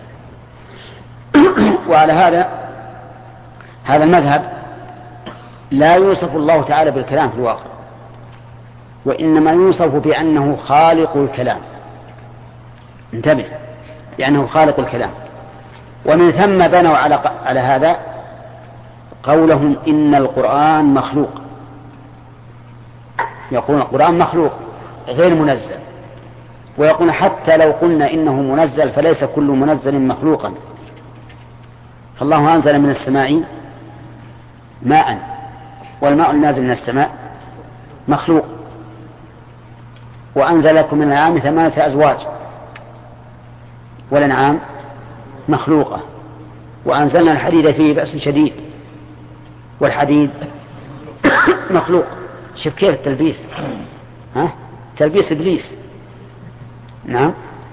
وعلى هذا المذهب لا يوصف الله تعالى بالكلام في الواقع، وإنما يوصف بأنه خالق الكلام. انتبه، لأنه خالق الكلام. ومن ثم بنوا على هذا قولهم إن القرآن مخلوق، يقولون القرآن مخلوق غير منزل، ويقول حتى لو قلنا إنه منزل فليس كل منزل مخلوقا. فالله أنزل من السماء ماء، والماء النازل من السماء مخلوق، وأنزل لكم من الأنعام 8 أزواج، والأنعام مخلوقة، وأنزلنا الحديد فيه بأس شديد، والحديد مخلوق. شوف كيف التلبيس، تلبيس إبليس. نعم،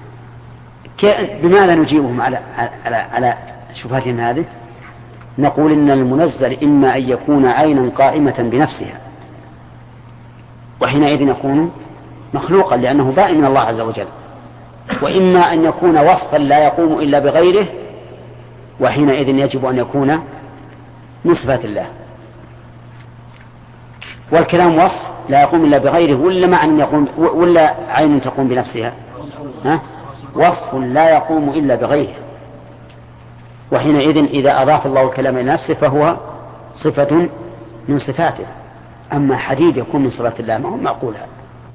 بماذا نجيبهم على شبهتهم هذه؟ نقول إن المنزل إما أن يكون عينا قائمة بنفسها، وحينئذ يكون مخلوقا لأنه بائن من الله عز وجل، وإما أن يكون وصفا لا يقوم إلا بغيره، وحينئذ يجب أن يكون من صفات الله. والكلام وصف لا يقوم إلا بغيره، ولا معنى يقوم، ولا عين تقوم بنفسها. وصف لا يقوم إلا بغيره، وحينئذ إذا أضاف الله الكلام إلى نفسه فهو صفة من صفاته. أما حديد يكون من صفات الله ما هو معقول هذا.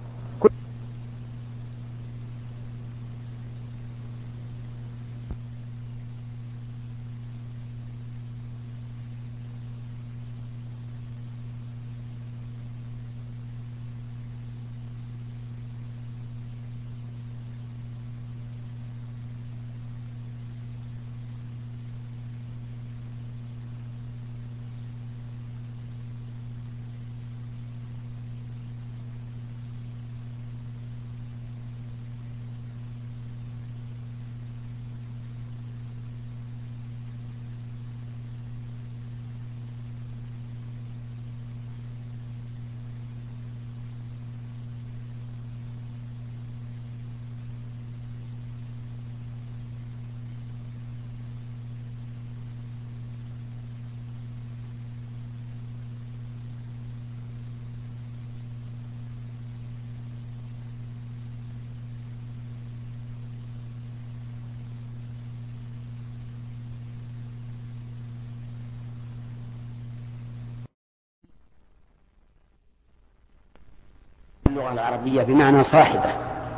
اللغة العربية بمعنى صاحبة،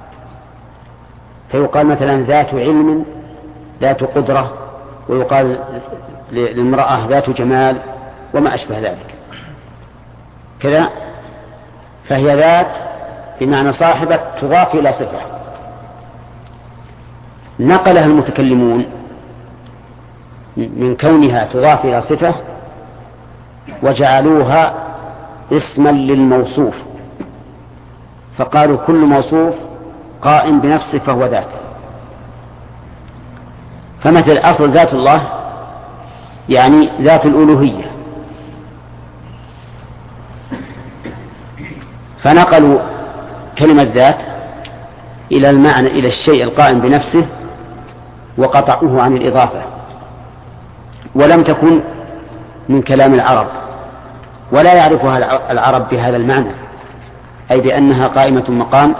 فيقال مثلا ذات علم، ذات قدرة، ويقال للمرأة ذات جمال وما أشبه ذلك كذا. فهي ذات بمعنى صاحبة تضاف إلى صفة. نقلها المتكلمون من كونها تضاف إلى صفة وجعلوها اسما للموصوف، فقالوا كل موصوف قائم بنفسه فهو ذات. فمثل أصل ذات الله يعني ذات الألوهية، فنقلوا كلمة ذات إلى المعنى، إلى الشيء القائم بنفسه، وقطعوه عن الإضافة، ولم تكن من كلام العرب، ولا يعرفها العرب بهذا المعنى، أي بأنها قائمة مقام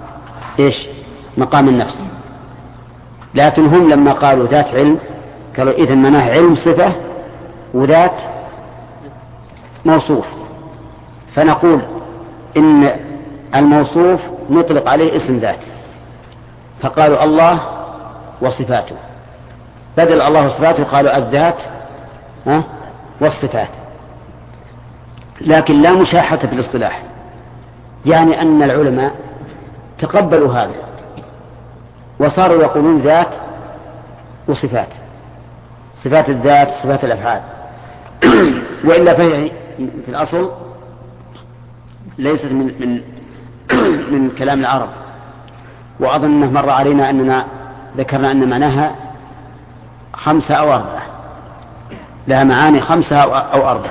مقام النفس. لكن هم لما قالوا ذات علم قالوا إذن مناه علم صفة وذات موصوف، فنقول إن الموصوف نطلق عليه اسم ذات، فقالوا الله وصفاته، بدل الله وصفاته قالوا الذات والصفات. لكن لا مشاحة في الاصطلاح، يعني أن العلماء تقبلوا هذا وصاروا يقولون ذات وصفات، صفات الذات صفات الأفعال. وإلا فهي في الأصل ليست من كلام العرب. وأظن مر علينا أننا ذكرنا أن معناها 5 أو 4، لها معاني 5 أو 4،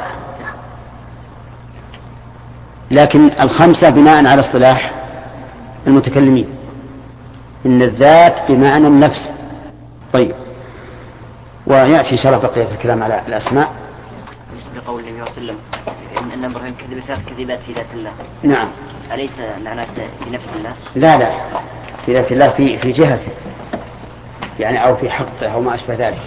لكن 5 بناء على اصطلاح المتكلمين، إن الذات بمعنى النفس. طيب، ويأتي شرف بقية الكلام على الأسماء. بقول النبي صلى الله عليه وسلم إن إبراهيم كذب 3 كذبات في ذات الله. نعم. أليس معناه في نفس الله؟ لا، في ذات الله، في جهته يعني، أو في حقه أو ما أشبه ذلك،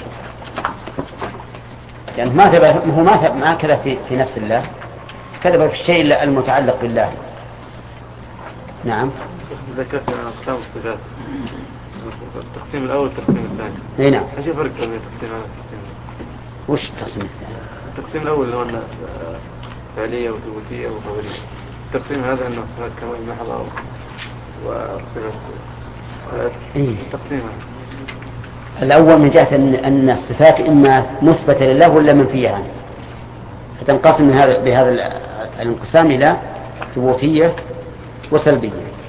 يعني ما كذب في نفس الله، كذب في الشيء المتعلق بالله. نعم. ذكرت أقسام الصفات، التقسيم الأول والتقسيم الثاني. اي نعم. ايش الفرق بين التقسيم الأول والتقسيم الثاني؟ وش التقسيم الثاني؟ التقسيم الأول اللي هو فعلية وثبوتية وخبرية. التقسيم هذا أن الصفات كمال محضة وصفات. التقسيم الأول من جهة أن الصفات إما مثبتة لله ولا منفية عنه، فتنقسم بهذا الانقسام إلى ثبوتية وسلبية،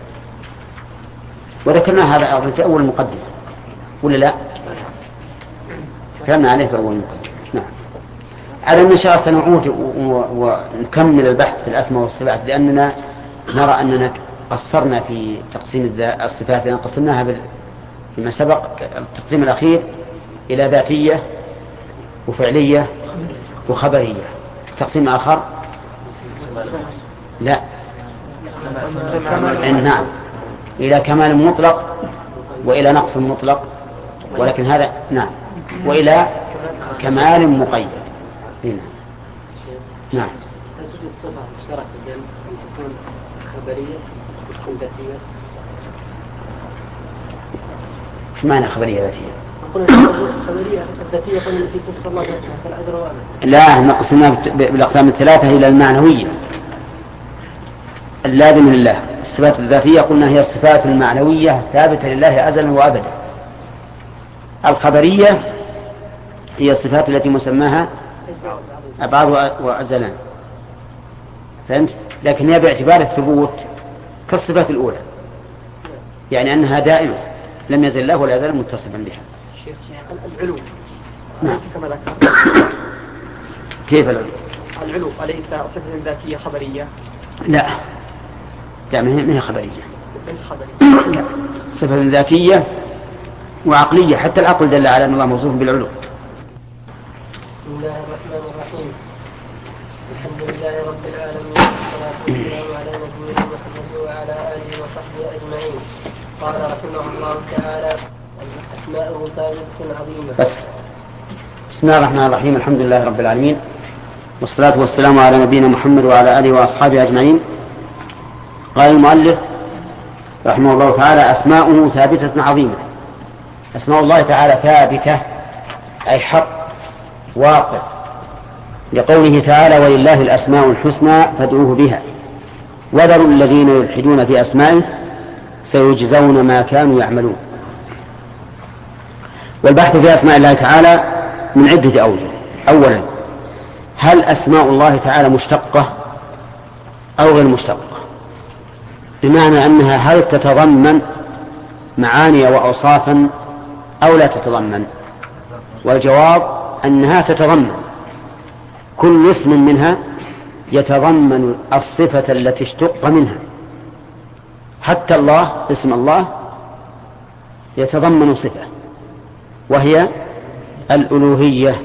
وذكرنا هذا أيضا في أول المقدمة ولا لا؟ كلامنا عليه في أول المقدمة. نعم. على أن إن شاء الله سنعود ونكمل البحث في الأسماء والصفات، لأننا نرى أننا قصرنا في تقسيم الصفات، لأن قسمناها فيما سبق التقسيم الأخير إلى ذاتية وفعلية وخبرية. تقسيم آخر لا نعم، إلى كمال مطلق وإلى نقص مطلق، ولكن هذا نعم، وإلى كمال مقيد. نعم. هل توجد صفة مشتركة بين أن تكون خبرية وتكون ذاتية؟ ايش معنى خبرية ذاتية؟ أقول خبرية الذاتية قلنا التي تصف الله ذاتها فالأدر وأنا. لا، نقسمها بالأقسام الثلاثة إلى المعنوية اللازم لله. الصفات الذاتية قلنا هي الصفات المعنوية ثابتة لله أزلا وأبدا. الخبرية هي الصفات التي مسماها أبعاد وأزلان، فهمت؟ لكن هي باعتبار الثبوت كالصفات الأولى، يعني أنها دائمة لم يزل الله ولا يزال متصفا بها. شيخ العلو نعم. كما ذكر. كيف العلو؟ العلو أليس صفة ذاتية خبرية؟ لا ما هي خبرية. ليس خبرية. لا، صفة ذاتية وعقلية، حتى العقل دل على أن الله موصوف بالعلو. بسم الله الرحمن الرحيم. الحمد لله رب العالمين، والصلاة والسلام على نبينا محمد وعلى آله وصحبه أجمعين. قال رحمه الله تعالى: أسماؤه ثابتة عظيمة. بس. بسم الله الرحمن الرحيم. الحمد لله رب العالمين، والصلاة والسلام على نبينا محمد وعلى آله وأصحابه أجمعين. قال المؤلف رحمه الله تعالى: أسماؤه ثابتة عظيمة. أسماء الله تعالى ثابتة أي حق واقع، لقوله تعالى: ولله الأسماء الحسنى فادعوه بها وذروا الذين يلحدون في أسمائه سيجزون ما كانوا يعملون. والبحث في أسماء الله تعالى من عدة أوجه. أولا، هل أسماء الله تعالى مشتقة أو غير مشتقة؟ بمعنى أنها هل تتضمن معاني وأوصافا أو لا تتضمن؟ والجواب أنها تتضمن. كل اسم منها يتضمن الصفة التي اشتق منها. حتى الله، اسم الله يتضمن صفة وهي الألوهية،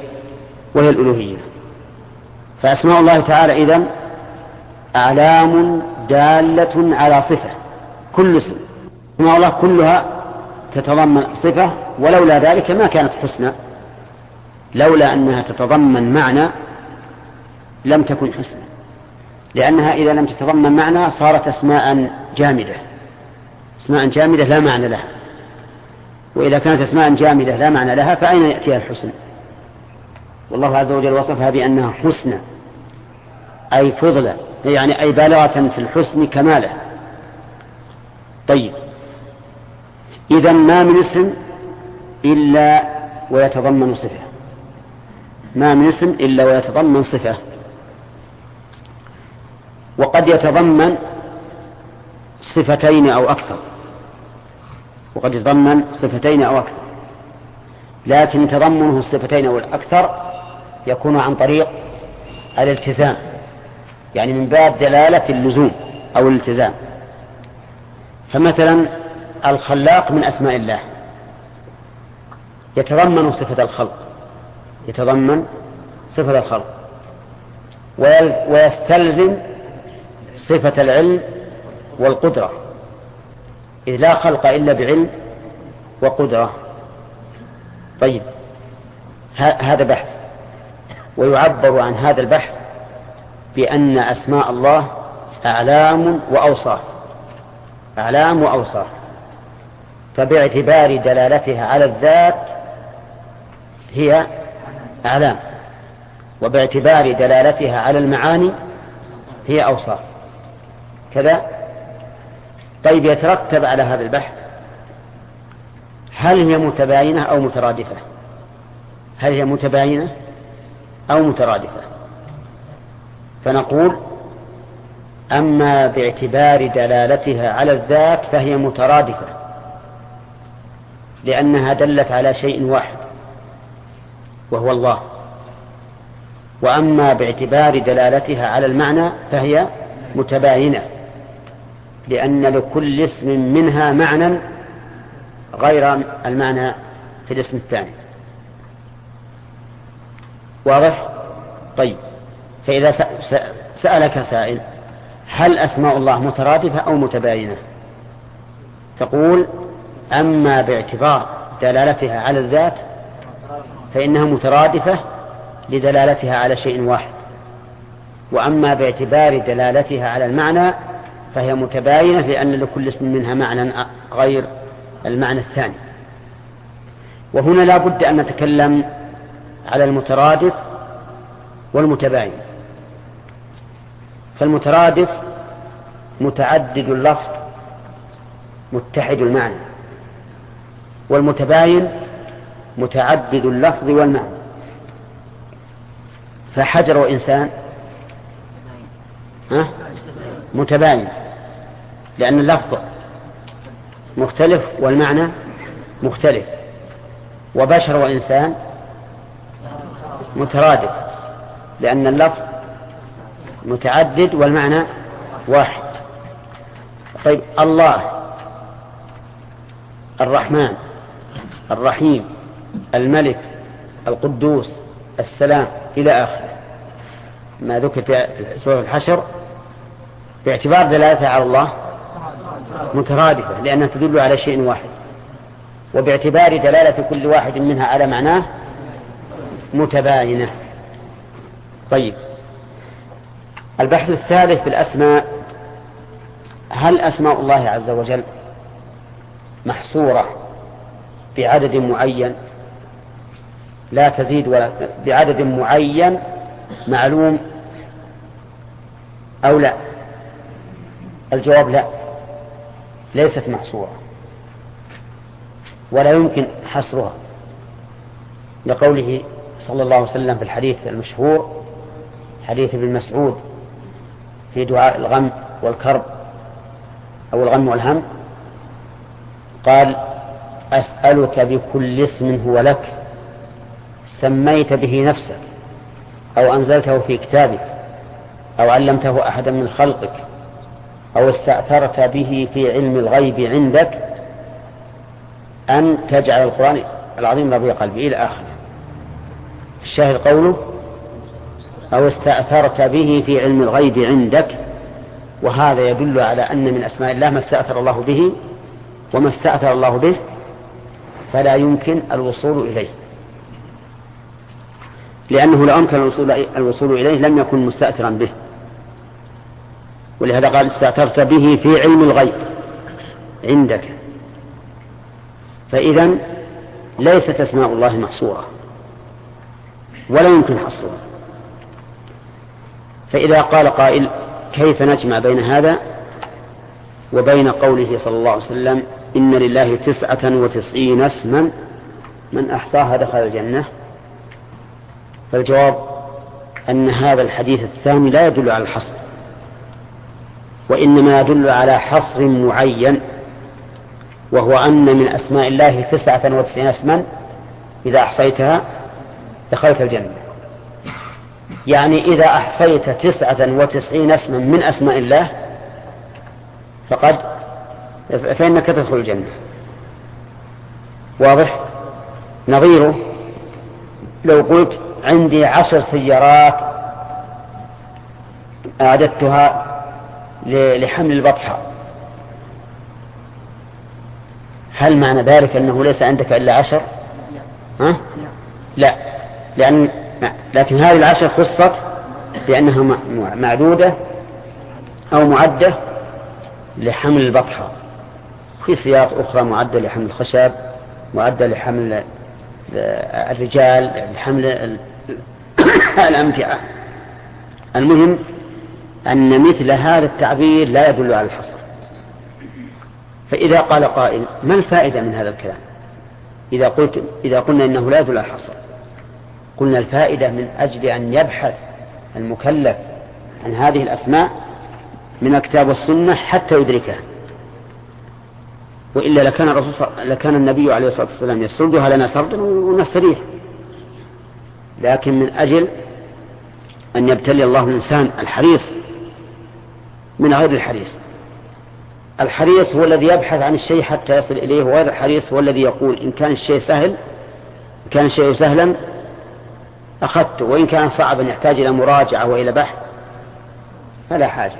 فأسماء الله تعالى إذن أعلام دالة على صفة. كل اسم أسماء الله كلها تتضمن صفة، ولولا ذلك ما كانت حسنى. لولا أنها تتضمن معنى لم تكن حسنى، لأنها إذا لم تتضمن معنى صارت أسماء جامدة لا معنى لها. وإذا كانت أسماء جامدة لا معنى لها فأين يأتيها الحسن؟ والله عز وجل وصفها بأنها حسنى أي فضلة، يعني أي بالغة في الحسن كماله. طيب، إذا ما من اسم إلا ويتضمن صفة، ما من اسم إلا ويتضمن صفة. وقد يتضمن صفتين أو أكثر، لكن تضمنه الصفتين أو الأكثر يكون عن طريق الالتزام، يعني من باب دلالة اللزوم أو الالتزام. فمثلا الخلاق من أسماء الله يتضمن صفة الخلق، ويستلزم صفة العلم والقدرة، إذ لا خلق إلا بعلم وقدرة. طيب، هذا بحث، ويعبر عن هذا البحث بأن أسماء الله أعلام وأوصاف، فباعتبار دلالتها على الذات هي أعلام، وباعتبار دلالتها على المعاني هي أوصاف كذا. طيب، يترتب على هذا البحث هل هي متباينة أو مترادفة؟ فنقول: أما باعتبار دلالتها على الذات فهي مترادفة، لأنها دلت على شيء واحد وهو الله. وأما باعتبار دلالتها على المعنى فهي متباينة، لأن لكل اسم منها معنى غير المعنى في الاسم الثاني. واضح؟ طيب، فإذا سألك سائل هل أسماء الله مترادفة أو متباينة؟ تقول أما باعتبار دلالتها على الذات فإنها مترادفة لدلالتها على شيء واحد، وأما باعتبار دلالتها على المعنى فهي متباينة لأن لكل اسم منها معنى غير المعنى الثاني. وهنا لا بد أن نتكلم على المترادف والمتباين. فالمترادف متعدد اللفظ متحد المعنى، والمتباين متعدد اللفظ والمعنى. فحجر وإنسان متباين لأن اللفظ مختلف والمعنى مختلف، وبشر وإنسان مترادف لأن اللفظ متعدد والمعنى واحد. طيب، الله الرحمن الرحيم الملك القدوس السلام إلى آخره ما ذكر في سورة الحشر باعتبار دلالتها على الله مترادفة لأنها تدل على شيء واحد، وباعتبار دلالة كل واحد منها على معناه متباينة. طيب، البحث الثالث في الأسماء: هل أسماء الله عز وجل محصورة بعدد معين لا تزيد ولا بعدد معين معلوم أو لا؟ الجواب لا، ليست محصورة ولا يمكن حصرها، لقوله صلى الله عليه وسلم في الحديث المشهور حديث ابن مسعود في دعاء الغم والكرب أو الغم والهم، قال: أسألك بكل اسم هو لك سميت به نفسك أو أنزلته في كتابك أو علمته أحدا من خلقك أو استأثرت به في علم الغيب عندك أن تجعل القرآن العظيم ربيع قلبي إلى آخره. الشاهد قوله أو استأثرت به في علم الغيب عندك، وهذا يدل على أن من أسماء الله ما استأثر الله به، وما استأثر الله به فلا يمكن الوصول إليه، لأنه لو أمكن الوصول إليه لم يكن مستأثرا به. ولهذا قال: استأثرت به في علم الغيب عندك. فإذا ليست أسماء الله محصورة ولا يمكن حصرها. فإذا قال قائل: كيف نجمع بين هذا وبين قوله صلى الله عليه وسلم: إن لله 99 اسما من أحصاها دخل الجنة؟ فالجواب أن هذا الحديث الثاني لا يدل على الحصر، وإنما يدل على حصر معين، وهو أن من أسماء الله 99 اسما إذا أحصيتها دخلت الجنة. يعني إذا أحصيت 99 اسما من أسماء الله فإنك تدخل الجنة. واضح؟ نظيره لو قلت: عندي 10 سيارات أعددتها لحمل البطحة، هل معنى ذلك أنه ليس عندك إلا 10؟ لا، لكن هذه 10 خصت بأنها معدودة أو معدة لحمل البطحة. في سيارات أخرى معدة لحمل الخشب، معدة لحمل الرجال، لحمل الأمتعة. المهم أن مثل هذا التعبير لا يدل على الحصر. فإذا قال قائل: ما الفائدة من هذا الكلام إذا قلنا إنه لا يدل على الحصر؟ قلنا: الفائدة من أجل أن يبحث المكلف عن هذه الأسماء من الكتاب والسنة حتى يدركها، وإلا لكان النبي عليه الصلاة والسلام يسردها لنا سردا ونستريح. لكن من أجل أن يبتلي الله الإنسان الحريص من غير الحريص. الحريص هو الذي يبحث عن الشيء حتى يصل إليه، وغير الحريص هو الذي يقول: إن كان الشيء سهل، إن كان الشيء سهلا أخذته، وإن كان صعبا يحتاج إلى مراجعة وإلى بحث فلا حاجة.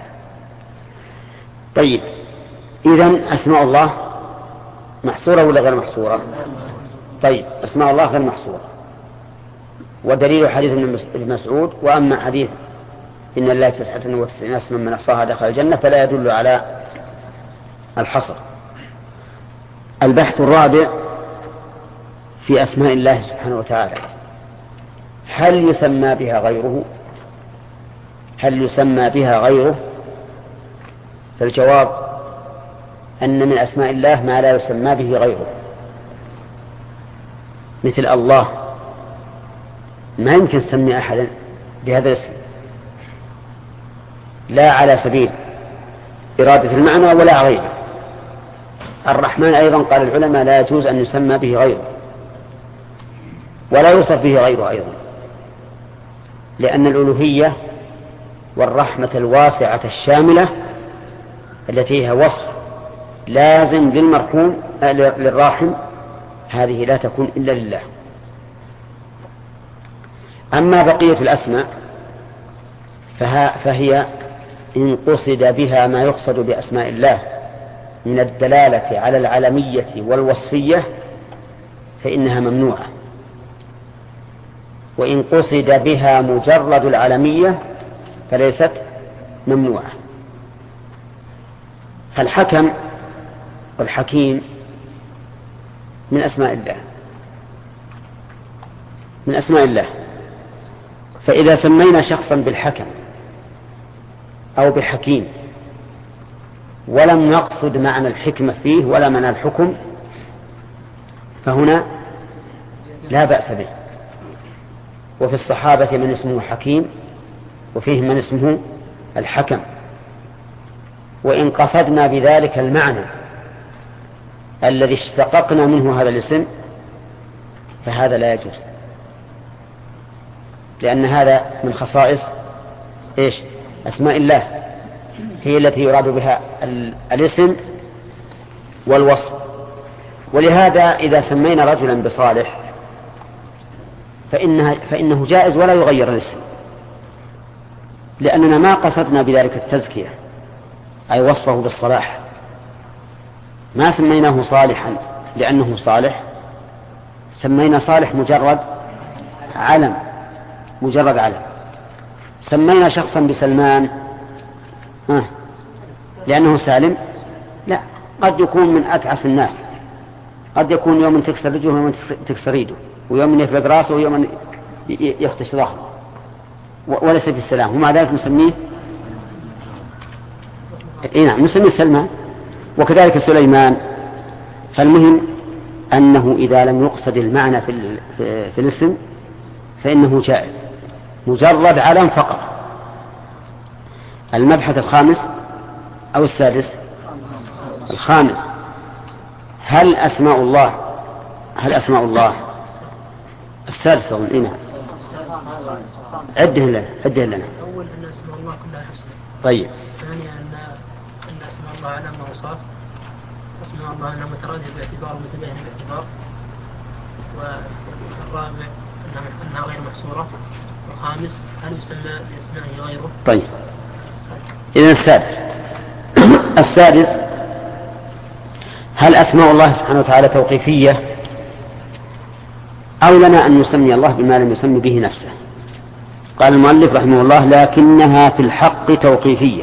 طيب، إذن أسماء الله محصورة ولا غير محصورة؟ طيب، أسماء الله غير محصورة، ودليل حديث ابن مسعود: وأما حديث إن الله 99 اسما من أحصاها دخل الجنة، فلا يدل على الحصر. البحث الرابع في أسماء الله سبحانه وتعالى: هل يسمى بها غيره؟ هل يسمى بها غيره؟ فالجواب أن من أسماء الله ما لا يسمى به غيره، مثل الله ما يمكن تسمي أحدا بهذا الاسم، لا على سبيل إرادة المعنى ولا غيره. الرحمن أيضا قال العلماء لا يجوز أن يسمى به غيره، ولا يوصف به غيره أيضا، لأن الألوهية والرحمة الواسعة الشاملة التي هي وصف لازم للمرحوم للراحم هذه لا تكون إلا لله. أما بقية الأسماء فهي إن قصد بها ما يقصد بأسماء الله من الدلالة على العلمية والوصفية فإنها ممنوعة، وإن قصد بها مجرد العلمية فليست ممنوعة. فالحكم والحكيم من أسماء الله، من أسماء الله. فإذا سمينا شخصا بالحكم أو بحكيم ولم نقصد معنى الحكمة فيه ولا معنى الحكم فهنا لا بأس به. وفي الصحابة من اسمه حكيم وفيهم من اسمه الحكم، وإن قصدنا بذلك المعنى الذي اشتققنا منه هذا الاسم فهذا لا يجوز، لأن هذا من خصائص أسماء الله، هي التي يراد بها الاسم والوصف. ولهذا إذا سمينا رجلا بصالح فإنه جائز ولا يغير الاسم، لأننا ما قصدنا بذلك التزكية أي وصفه بالصلاح، ما سميناه صالحا لأنه صالح، سمينا صالح مجرد علم، مجرد علم. سمينا شخصا بسلمان لأنه سالم، لا، قد يكون من أتعس الناس، قد يكون يوم تكسر رجله ويوم تكسر يده ويوم يفلق راسه ويوم يختش ظهره وليس في السلام، ومع ذلك نسميه نعم نسميه سلمان. وكذلك سليمان. فالمهم أنه إذا لم يقصد المعنى في الاسم فإنه جائز مجرد علم فقط. المبحث الخامس أو السادس؟ الخامس: هل أسماء الله السادس نعم. عده لنا. أول أن أسماء الله كلها حسنى. طيب. ثانيا أن أسماء الله على ما وصف، أسماء الله أنها مترادفة باعتبار ومتباينة باعتبار. والرابع أنها غير محصورة. والخامس هل يسمى بأسمائه غيره؟ طيب. إذن السادس: هل أسماء الله سبحانه وتعالى توقيفية أو لنا أن نسمي الله بما لم يسمي به نفسه؟ قال المؤلف رحمه الله: لكنها في الحق توقيفية.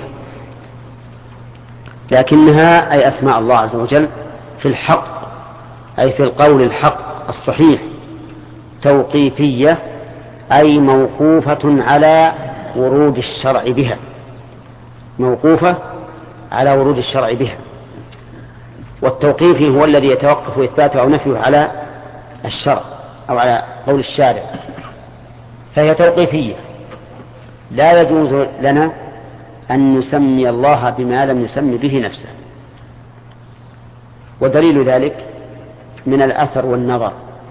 لكنها أي أسماء الله عز وجل في الحق أي في القول الحق الصحيح توقيفية، أي موقوفة على ورود الشرع بها، موقوفة على ورود الشرع بها. والتوقيف هو الذي يتوقف إثباته أو نفيه على الشرع أو على قول الشارع، فهي توقيفية. لا يجوز لنا أن نسمي الله بما لم يسمي به نفسه. ودليل ذلك من الأثر والنظر.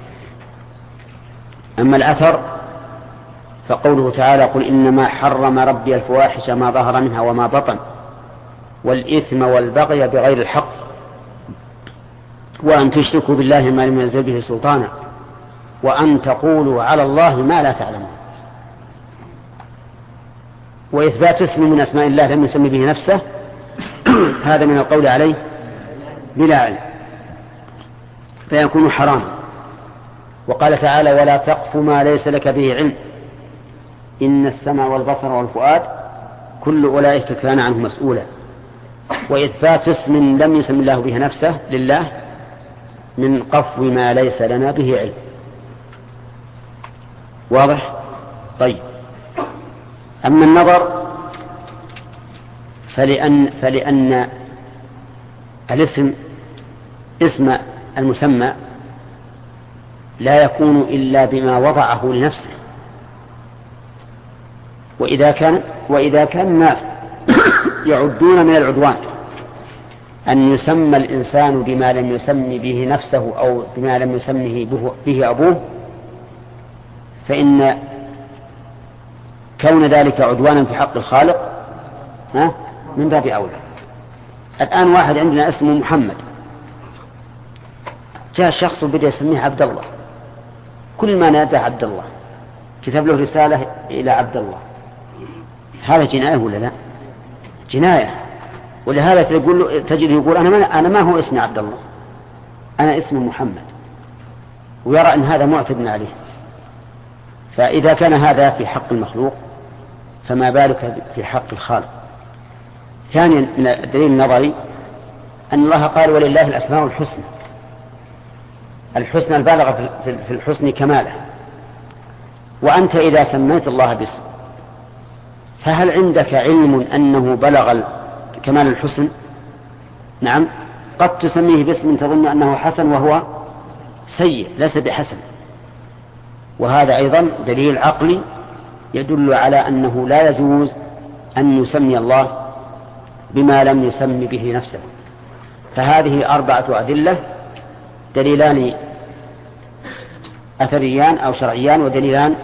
أما الأثر فقوله تعالى: قل إنما حرم ربي الفواحش ما ظهر منها وما بطن والإثم والبغي بغير الحق وأن تشركوا بالله ما لم ينزل به سلطانا وأن تقولوا على الله ما لا تعلمون. وإثبات اسم من أسماء الله لم يسمي به نفسه هذا من القول عليه بلا علم فيكون حراما. وقال تعالى ولا تقف ما ليس لك به علم إن السمع والبصر والفؤاد كل أولئك كان عنه مسؤولا. وإثبات اسم لم يسم الله به نفسه لله من قفو ما ليس لنا به علم. واضح؟ طيب. أما النظر فلأن الاسم اسم المسمى لا يكون إلا بما وضعه لنفسه. وإذا كان الناس يعدون من العدوان أن يسمى الإنسان بما لم يسمي به نفسه أو بما لم يسمه به أبوه فإن كون ذلك عدوانا في حق الخالق من باب أولى. الآن واحد عندنا اسمه محمد، جاء شخص وبدأ يسميه عبد الله، كل ما نادى عبد الله، كتب له رسالة إلى عبد الله، هذا جناية ولا لا؟ جناية. ولهذا تجد يقول أنا ما هو اسمي عبد الله، أنا اسمي محمد، ويرى أن هذا معتد عليه. فإذا كان هذا في حق المخلوق فما بالك في حق الخالق. ثانيا من الدليل النظري أن الله قال ولله الأسماء الحسنى، الحسنى البالغة في الحسن كماله. وأنت إذا سميت الله باسم فهل عندك علم أنه بلغ كمال الحسن؟ نعم، قد تسميه باسم تظن أنه حسن وهو سيء ليس بحسن. وهذا أيضا دليل عقلي يدل على أنه لا يجوز أن يسمي الله بما لم يسمي به نفسه. فهذه 4 أدلة، دليلان أثريان أو شرعيان ودليلان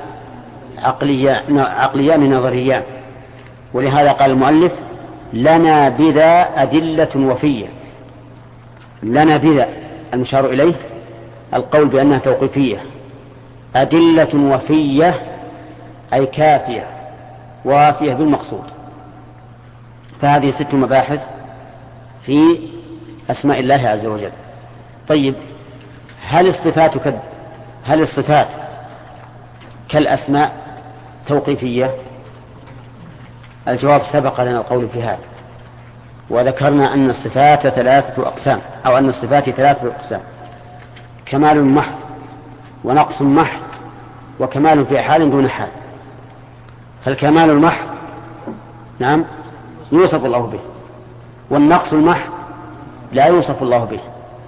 عقليان نظريان. ولهذا قال المؤلف لنا بذا أدلة وفية. لنا بذا المشار إليه القول بأنها توقيفية، أدلة وفية أي كافية وافية بالمقصود. فهذه 6 مباحث في أسماء الله عز وجل. طيب، هل الصفات كالأسماء توقيفية؟ الجواب سبق لنا القول في هذا، وذكرنا أن الصفات 3 أقسام، أو أن الصفات 3 أقسام: كمال محض، ونقص محض، وكمال في حال دون حال. فالكمال المحض نعم يوصف الله به، والنقص المحض لا يوصف الله به.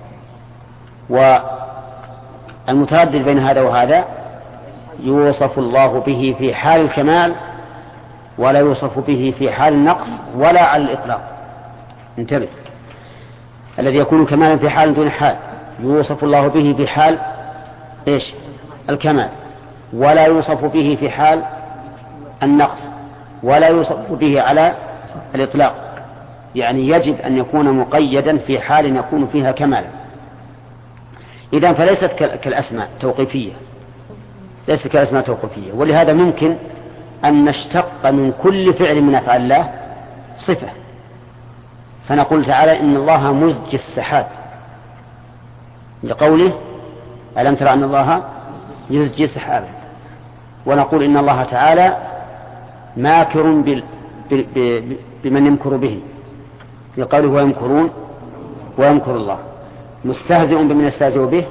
والمتردد بين هذا وهذا يوصف الله به في حال الكمال ولا يوصف به في حال النقص ولا على الإطلاق. انتبه، الذي يكون كمالا في حال دون حال يوصف الله به في حال الكمال، ولا يوصف به في حال النقص، ولا يوصف به على الإطلاق. يعني يجب أن يكون مقيدا في حال يكون فيها كمالا. إذن فليست كالأسماء توقيفية، ليست كالأسماء توقيفية. ولهذا ممكن أن نشتق من كل فعل من أفعال الله صفة، فنقول تعالى إن الله مزجي السحاب لقوله ألم ترى أن الله يزجي السحاب، ونقول إن الله تعالى ماكر بمن يمكر به لقوله ويمكرون ويمكر الله، مستهزئ بمن يستهزئ به،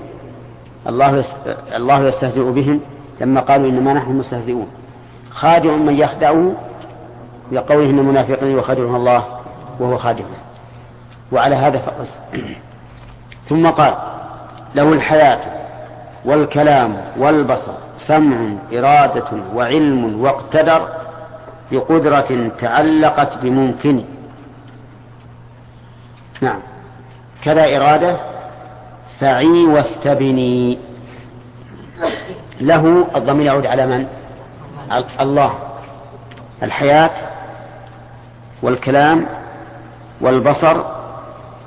الله يستهزئ بهم لما قالوا إنما نحن مستهزئون، خادع من يخدعه لقوله إن المنافقين يخادعون الله وهو خادعهم. وعلى هذا فقس. ثم قال له الحياة والكلام والبصر سمع إرادة وعلم واقتدر بقدرة تعلقت بممكن. نعم، كذا إرادة فعي واستبني. له الضمير يعود على من؟ الله. الحياة والكلام والبصر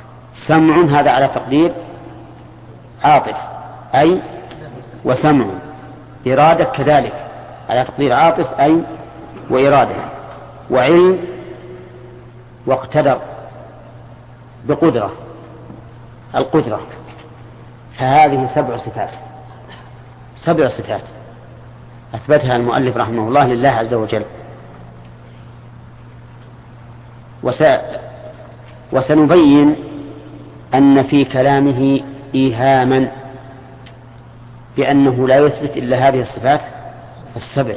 سمع، هذا على تقدير عاطف أي وسمع، إرادة كذلك على تقدير عاطف أي وإرادة، وعلم واقتدر بقدرة القدرة. فهذه 7 صفات، 7 صفات أثبتها المؤلف رحمه الله لله عز وجل. وسنبين أن في كلامه إيهاما بأنه لا يثبت إلا هذه الصفات 7،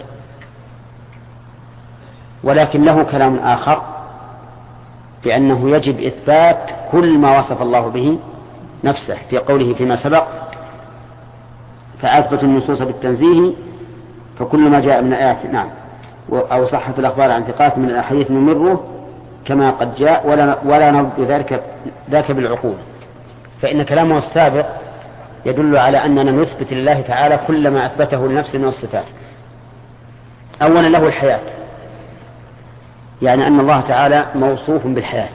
ولكن له كلام آخر بأنه يجب إثبات كل ما وصف الله به نفسه في قوله فيما سبق: فأثبت النصوص بالتنزيه فكل ما جاء من آيات أو صحة الأخبار عن ثقات من الأحاديث نمره كما قد جاء ولا نرد ذاك بالعقول. فإن كلامه السابق يدل على أننا نثبت لله تعالى كل ما أثبته لنفسه من الصفات. أولا له الحياة، يعني أن الله تعالى موصوف بالحياة،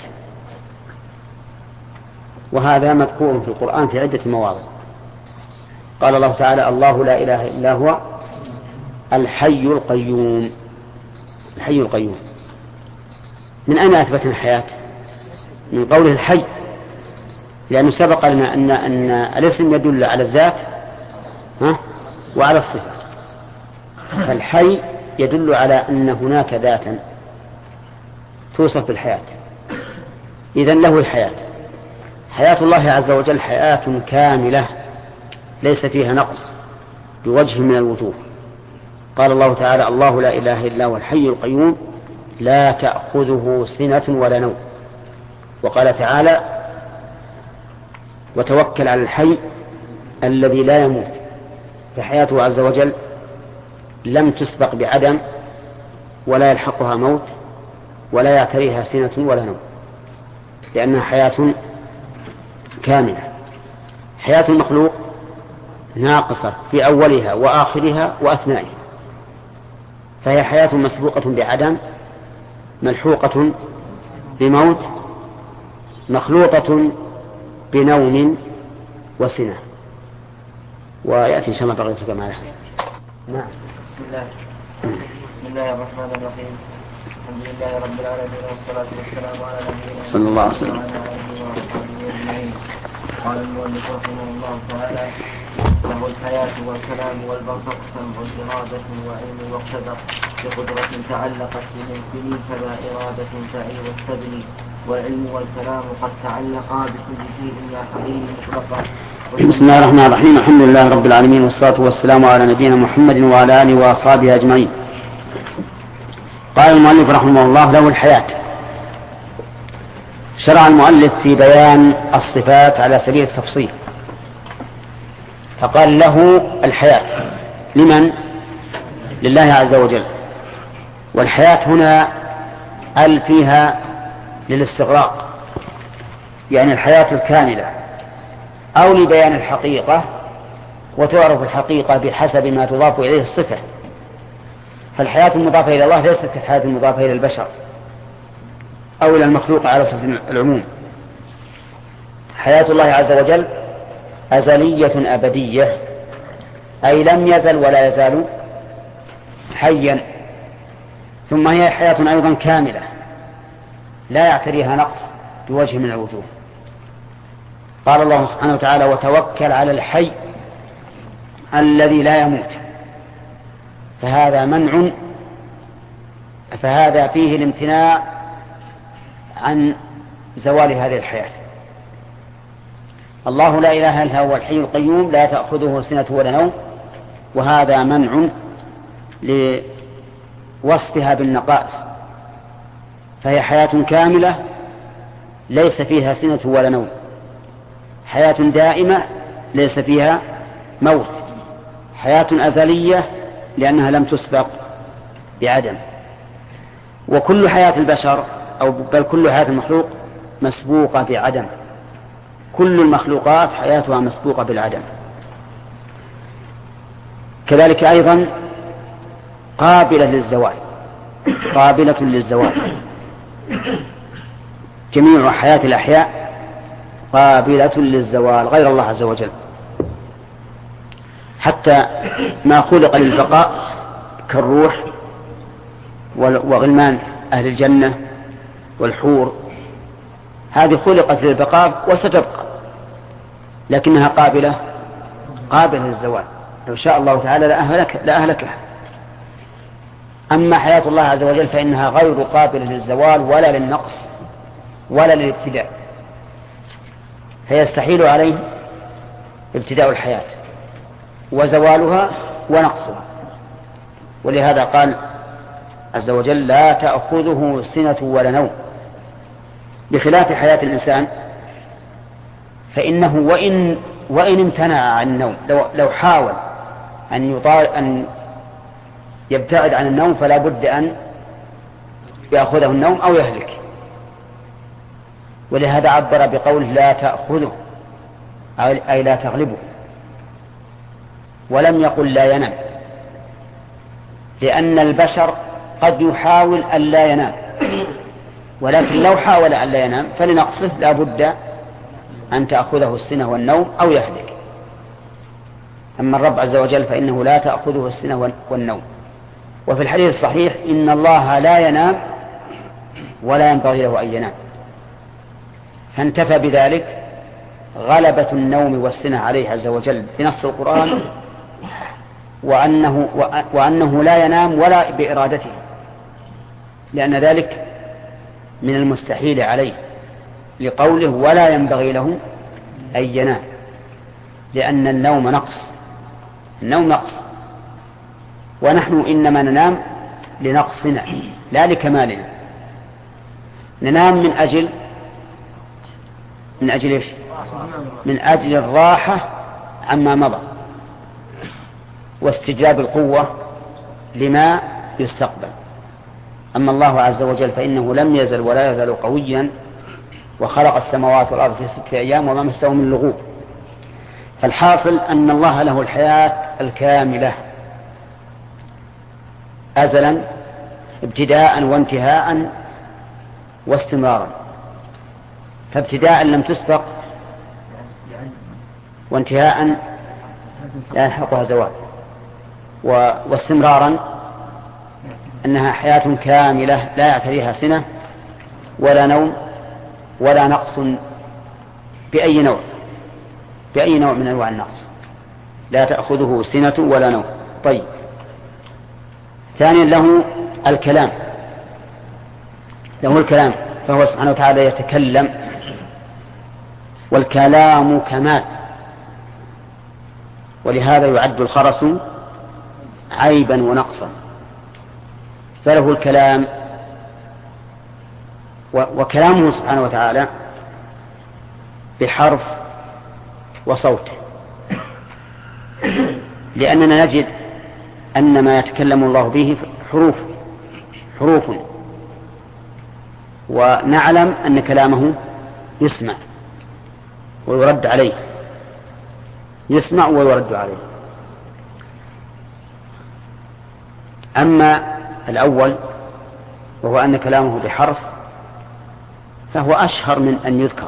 وهذا مذكور في القرآن في عدة مواضع. قال الله تعالى: الله لا إله إلا هو الحي القيوم. الحي القيوم من أين أثبتنا الحياة؟ من قوله الحي، لأنه سبق لنا أن الاسم يدل على الذات وعلى الصفة، فالحي يدل على أن هناك ذاتا توصف بالحياة، إذن له الحياة. حياة الله عز وجل حياة كاملة ليس فيها نقص بوجه من الوجوه. قال الله تعالى: الله لا إله إلا هو الحي القيوم لا تأخذه سنة ولا نوم. وقال تعالى: وتوكل على الحي الذي لا يموت. فحياته عز وجل لم تسبق بعدم ولا يلحقها موت ولا يعتريها سنة ولا نوم، لأنها حياة كاملة. حياة المخلوق ناقصة في أولها وآخرها وأثنائها، فهي حياة مسبوقة بعدم ملحوقة بموت مخلوطة بنوم وسنة. ويأتي إن شاء الله بغير كما يحب. نعم. بسم الله الرحمن الرحيم. الحمد لله رب العالمين والصلاة والسلام على نبينا صلى الله عليه وسلم. وعلى آله وصحبه أجمعين. قال المؤلف رحمه الله تعالى: له الحياة والكلام والبرزخ سمع إرادة وعلم واقتدر بقدرة تعلقت به فلا إرادة تعي واستبني، والعلم والكلام قد تعلقا بكل شيء يا حليم مطلقا. بسم الله الرحمن الرحيم. الحمد لله رب العالمين والصلاة والسلام على نبينا محمد وعلى آله وأصحابه أجمعين. قال المؤلف رحمه الله: له الحياة. شرع المؤلف في بيان الصفات على سبيل التفصيل، فقال له الحياة. لمن؟ لله عز وجل. والحياة هنا فيها للاستغراق، يعني الحياة الكاملة، أو لبيان الحقيقة، وتعرف الحقيقة بحسب ما تضاف إليه الصفة. فالحياة المضافة إلى الله ليست كالحياة المضافة إلى البشر أو إلى المخلوق على صفة العموم. حياة الله عز وجل أزلية أبدية، أي لم يزل ولا يزال حيا. ثم هي حياة أيضا كاملة لا يعتريها نقص بوجه من الوجوه. قال الله سبحانه وتعالى: وتوكل على الحي الذي لا يموت. فهذا منع، فهذا فيه الامتناع عن زوال هذه الحياة. الله لا إله إلا هو الحي القيوم لا تأخذه سنة ولا نوم، وهذا منع لوصفها بالنقائص، فهي حياة كاملة ليس فيها سنة ولا نوم، حياة دائمة ليس فيها موت، حياة أزلية لأنها لم تسبق بعدم. وكل حياة البشر أو بل كل حياة المخلوق مسبوقة بعدم، كل المخلوقات حياتها مسبوقة بالعدم. كذلك أيضا قابلة للزوال، قابلة للزوال. جميع حياة الأحياء قابلة للزوال غير الله عز وجل. حتى ما خلق للبقاء كالروح وغلمان أهل الجنة والحور، هذه خلقت للبقاء وستبقى، لكنها قابلة للزوال، لو شاء الله تعالى لأهلكها. أما حياة الله عز وجل فإنها غير قابلة للزوال ولا للنقص ولا للابتداء، فيستحيل عليه ابتداء الحياة وزوالها ونقصها. ولهذا قال عز وجل لا تأخذه سنة ولا نوم، بخلاف حياة الإنسان فإنه وإن امتنع عن النوم، لو حاول أن يبتعد عن النوم فلا بد أن يأخذه النوم أو يهلك. ولهذا عبر بقوله لا تأخذه أي لا تغلبه، ولم يقل لا ينام، لأن البشر قد يحاول أن لا ينام، ولكن لو حاول أن لا ينام فلنقصه لا بد أن تأخذه السنة والنوم أو يهلك. أما الرب عز وجل فإنه لا تأخذه السنة والنوم. وفي الحديث الصحيح إن الله لا ينام ولا ينبغي له أن ينام، فانتفى بذلك غلبة النوم والسنة عليه عز وجل بنص القرآن، وأنه لا ينام ولا بإرادته، لأن ذلك من المستحيل عليه، لقوله ولا ينبغي له أن ينام، لأن النوم نقص، ونحن إنما ننام لنقصنا لا لكمالنا. ننام من أجل إيش؟ من أجل الراحة عما مضى واستجلاب القوة لما يستقبل. أما الله عز وجل فإنه لم يزل ولا يزال قويا، وخلق السماوات والأرض في 6 أيام وما مسه من لغوب. فالحاصل أن الله له الحياة الكاملة أزلا ابتداء وانتهاء واستمرارا، فابتداء لم تسبق، وانتهاء لا يلحقها زوال، واستمرارا أنها حياة كاملة لا يعتريها سنة ولا نوم ولا نقص بأي نوع من أنواع النقص، لا تأخذه سنة ولا نوم. طيب، ثانيا له الكلام، فهو سبحانه وتعالى يتكلم، والكلام كمال، ولهذا يعد الخرس عيبا ونقصا، فله الكلام. وكلامه سبحانه وتعالى بحرف وصوت، لأننا نجد أن ما يتكلم الله به حروف، ونعلم أن كلامه يسمع ويرد عليه، أما الأول وهو أن كلامه بحرف فهو أشهر من أن يذكر.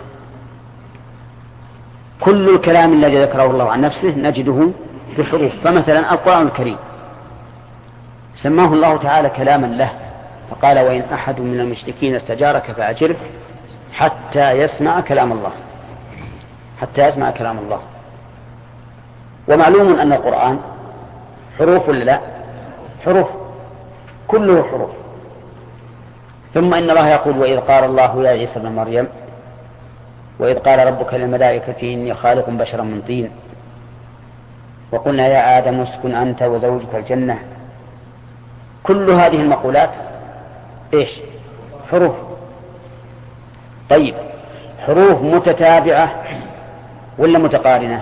كل الكلام الذي ذكره الله عن نفسه نجده بحروف. فمثلا القرآن الكريم سماه الله تعالى كلاما له، فقال وإن أحد من المشركين استجارك فأجره حتى يسمع كلام الله. ومعلوم أن القرآن حروف ولا لا؟ حروف، كله حروف. ثم إن الله يقول وإذ قال الله يا عيسى ابن مريم وإذ قال ربك للملائكة إني خالق بشرا من طين وقلنا يا آدم اسكن أنت وزوجك الجنة. كل هذه المقولات إيش؟ حروف. طيب، حروف متتابعة ولا متقارنة؟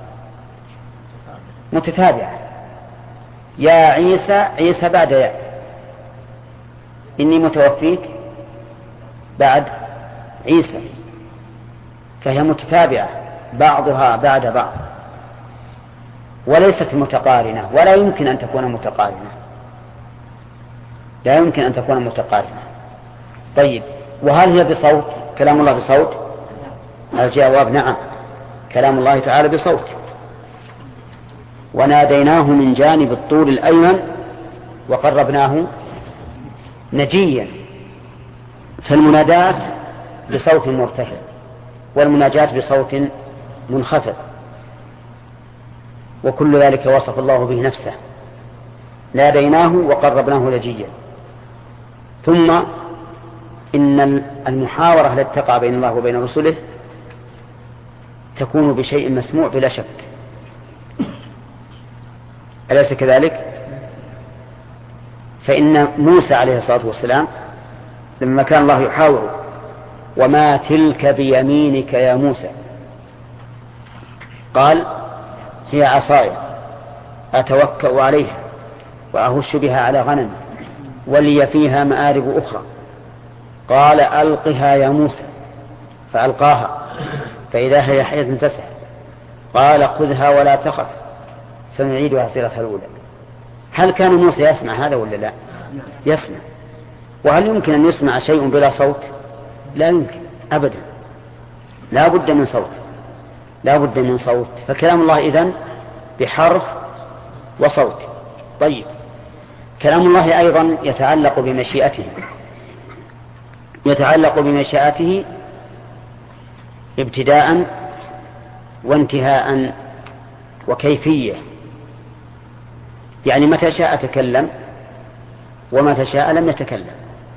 متتابعة. يا عيسى بعد يا، إني متوفيك بعد عيسى، فهي متتابعة بعضها بعد بعض، وليست متقارنة، ولا يمكن أن تكون متقارنة. طيب، وهل هي بصوت؟ كلام الله بصوت؟ الجواب نعم، كلام الله تعالى بصوت. وناديناه من جانب الطور الأيمن وقربناه نجيا. فالمنادات بصوت مرتفع والمناجاة بصوت منخفض، وكل ذلك وصف الله به نفسه، ناديناه وقربناه نجيا. ثم إن المحاورة التي تقع بين الله وبين رسله تكون بشيء مسموع بلا شك، أليس كذلك؟ فإن موسى عليه الصلاة والسلام لما كان الله يحاوره: وما تلك بيمينك يا موسى، قال: هي عصاي أتوكأ عليها وأهش بها على غنم ولي فيها مآرب أخرى. قال: ألقها يا موسى، فألقاها فإذا هي حية تسعى. قال: خذها ولا تخف سنعيدها سيرتها الأولى. هل كان موسى يسمع هذا ولا لا؟ يسمع. وهل يمكن أن يسمع شيء بلا صوت؟ لا يمكن أبدا، لا بد من صوت، لا بد من صوت. فكلام الله إذن بحرف وصوت. طيب، كلام الله أيضا يتعلق بمشيئته، يتعلق بمشيئته ابتداء وانتهاء وكيفية. يعني متى شاء تكلم ومتى شاء لم يتكلم.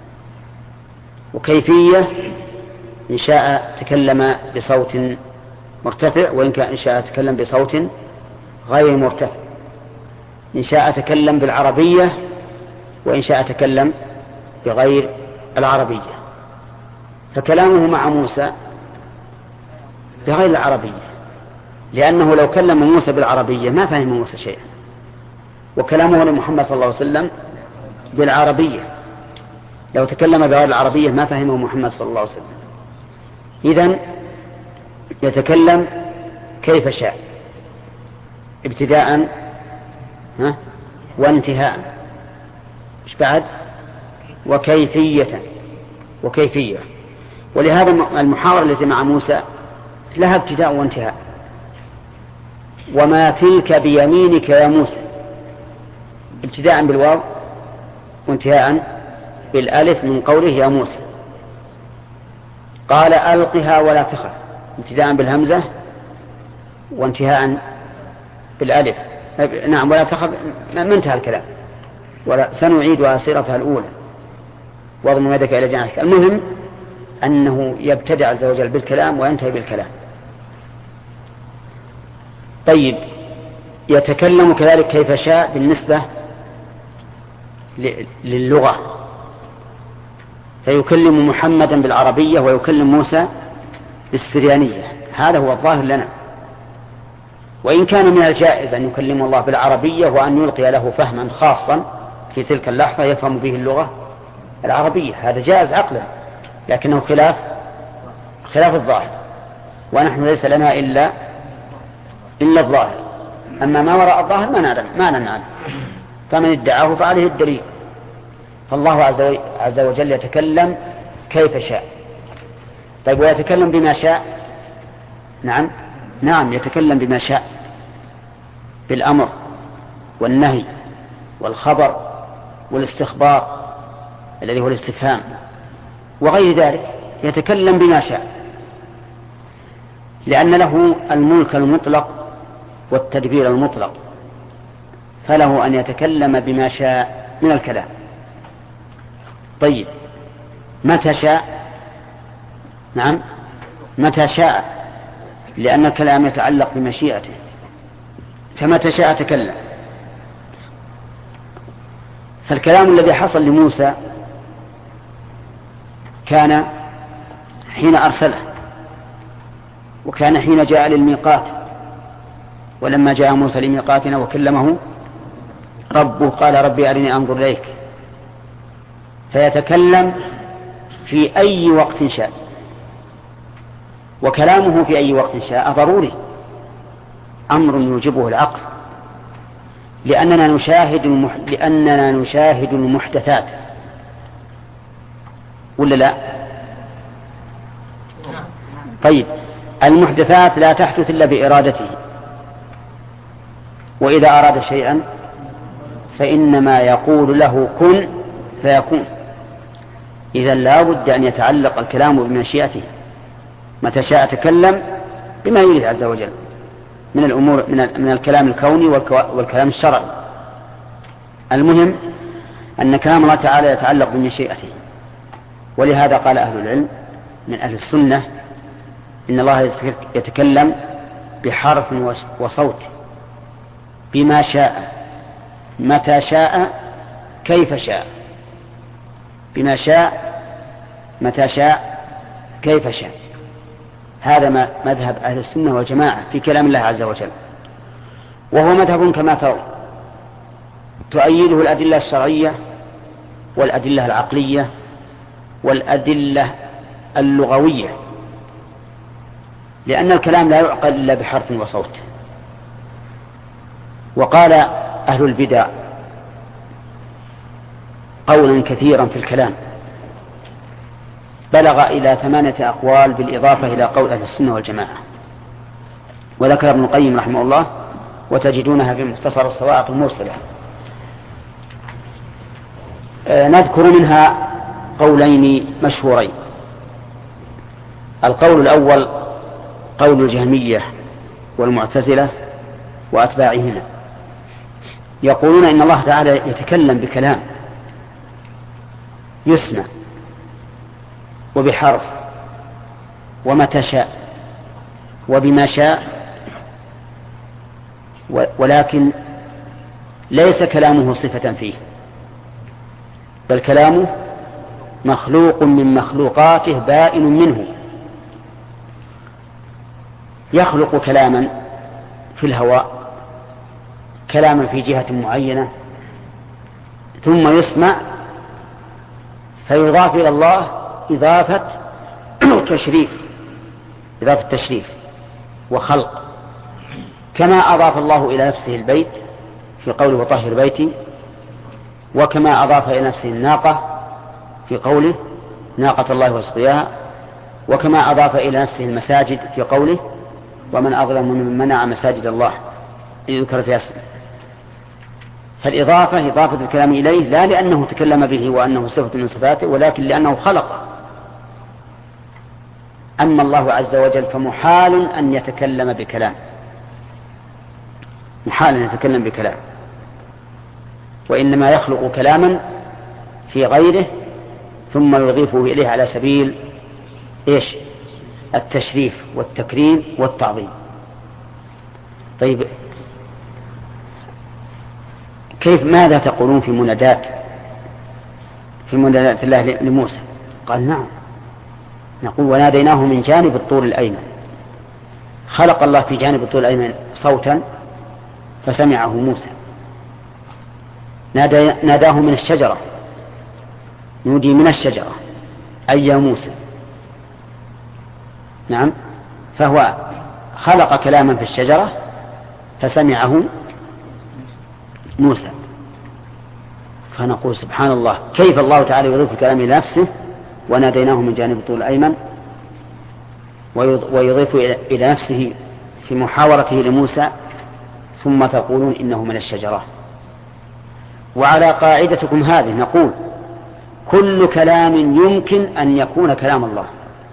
وكيفية: إن شاء تكلم بصوت مرتفع، وإن شاء تكلم بصوت غير مرتفع. إن شاء تكلم بالعربية، وإن شاء تكلم بغير العربية. فكلامه مع موسى بغير العربية، لأنه لو كلم موسى بالعربية ما فهم موسى شيئا، وكلامه لمحمد صلى الله عليه وسلم بالعربية. لو تكلم بغير العربية ما فهمه محمد صلى الله عليه وسلم. إذن يتكلم كيف شاء، ابتداء وانتهاء، مش بعد، وكيفية. ولهذا المحاورة التي مع موسى لها ابتداء وانتهاء. وما تلك بيمينك يا موسى، ابتداء بالواو وانتهاء بالالف من قوله يا موسى. قال: ألقها ولا تخف، ابتداء بالهمزة وانتهاء بالالف. نعم، ولا تخف ما انتهى الكلام، ولا سنعيدها سيرتها الأولى واضم يدك إلى جناحك. المهم أنه يبتدع عز وجل بالكلام وينتهي بالكلام. طيب، يتكلم كذلك كيف شاء بالنسبة للغة، فيكلم محمدا بالعربية ويكلم موسى بالسريانية. هذا هو الظاهر لنا. وإن كان من الجائز أن يكلم الله بالعربية وأن يلقي له فهما خاصا في تلك اللحظة يفهم به اللغة العربية، هذا جائز عقلا، لكنه خلاف الظاهر، ونحن ليس لنا إلا الظاهر. أما ما وراء الظاهر ما نعلم، فمن ادعاه فعليه الدليل. فالله عز وجل يتكلم كيف شاء. طيب، ويتكلم بما شاء؟ نعم يتكلم بما شاء، بالأمر والنهي والخبر والاستخبار الذي هو الاستفهام وغير ذلك، يتكلم بما شاء، لأن له الملك المطلق والتدبير المطلق، فله أن يتكلم بما شاء من الكلام. طيب، متى شاء؟ نعم، متى شاء، لأن الكلام يتعلق بمشيئته، فمتى شاء تكلم. فالكلام الذي حصل لموسى كان حين أرسله، وكان حين جاء للميقات. ولما جاء موسى لميقاتنا وكلمه ربه قال: ربي أرني أنظر إليك. فيتكلم في أي وقت شاء، وكلامه في أي وقت شاء ضروري، أمر يوجبه العقل، لأننا نشاهد المحدثات، ولا لا؟ طيب، المحدثات لا تحدث إلا بإرادته، وإذا أراد شيئا فإنما يقول له كن فيكون. إذا لا بد أن يتعلق الكلام بمشيئته، متى شاء تكلم بما يريد عز وجل من الأمور من الكلام الكوني والكلام الشرعي. المهم أن كلام الله تعالى يتعلق بمشيئته. ولهذا قال أهل العلم من أهل السنة إن الله يتكلم بحرف وصوت بما شاء متى شاء كيف شاء، بما شاء متى شاء كيف شاء. هذا مذهب أهل السنة والجماعة في كلام الله عز وجل، وهو مذهب كما ترون تؤيده الأدلة الشرعية والأدلة العقلية والأدلة اللغوية، لأن الكلام لا يعقل إلا بحرف وصوت. وقال أهل البدع قولا كثيرا في الكلام بلغ إلى 8 أقوال بالإضافة إلى قول أهل السنة والجماعة، وذكر ابن القيم رحمه الله وتجدونها في مختصر الصواعق المرسلة. نذكر منها قولين مشهورين. القول الأول قول الجهمية والمعتزلة وأتباعهما، يقولون إن الله تعالى يتكلم بكلام يسمع وبحرف ومتى شاء وبما شاء، ولكن ليس كلامه صفة فيه، بل كلامه مخلوق من مخلوقاته بائن منه. يخلق كلاما في الهواء، كلاما في جهة معينة، ثم يسمع فيضاف إلى الله إضافة تشريف وخلق، كما أضاف الله إلى نفسه البيت في قوله وطهر بيتي، وكما أضاف إلى نفسه الناقة في قوله ناقة الله وسقياها، وكما أضاف إلى نفسه المساجد في قوله ومن أظلم ممن منع مساجد الله يذكر في اسمه. فالإضافة إضافة الكلام إليه لا لأنه تكلم به وأنه صفة من صفاته، ولكن لأنه خلق. أما الله عز وجل فمحال أن يتكلم بكلام، محال أن يتكلم بكلام، وإنما يخلق كلاما في غيره ثم يضيفه إليه على سبيل التشريف والتكريم والتعظيم. طيب ماذا تقولون في منادات الله لموسى؟ قال نعم، نقول وناديناه من جانب الطور الأيمن. خلق الله في جانب الطور الأيمن صوتا فسمعه موسى. ناداه من الشجرة، نودي من الشجرة أي يا موسى. نعم، فهو خلق كلاما في الشجرة فسمعه موسى. فنقول سبحان الله، كيف الله تعالى يضيف الكلام إلى نفسه وناديناه من جانب الطور الأيمن، ويضيف إلى نفسه في محاورته لموسى، ثم تقولون إنه من الشجرة. وعلى قاعدتكم هذه نقول كل كلام يمكن أن يكون كلام الله،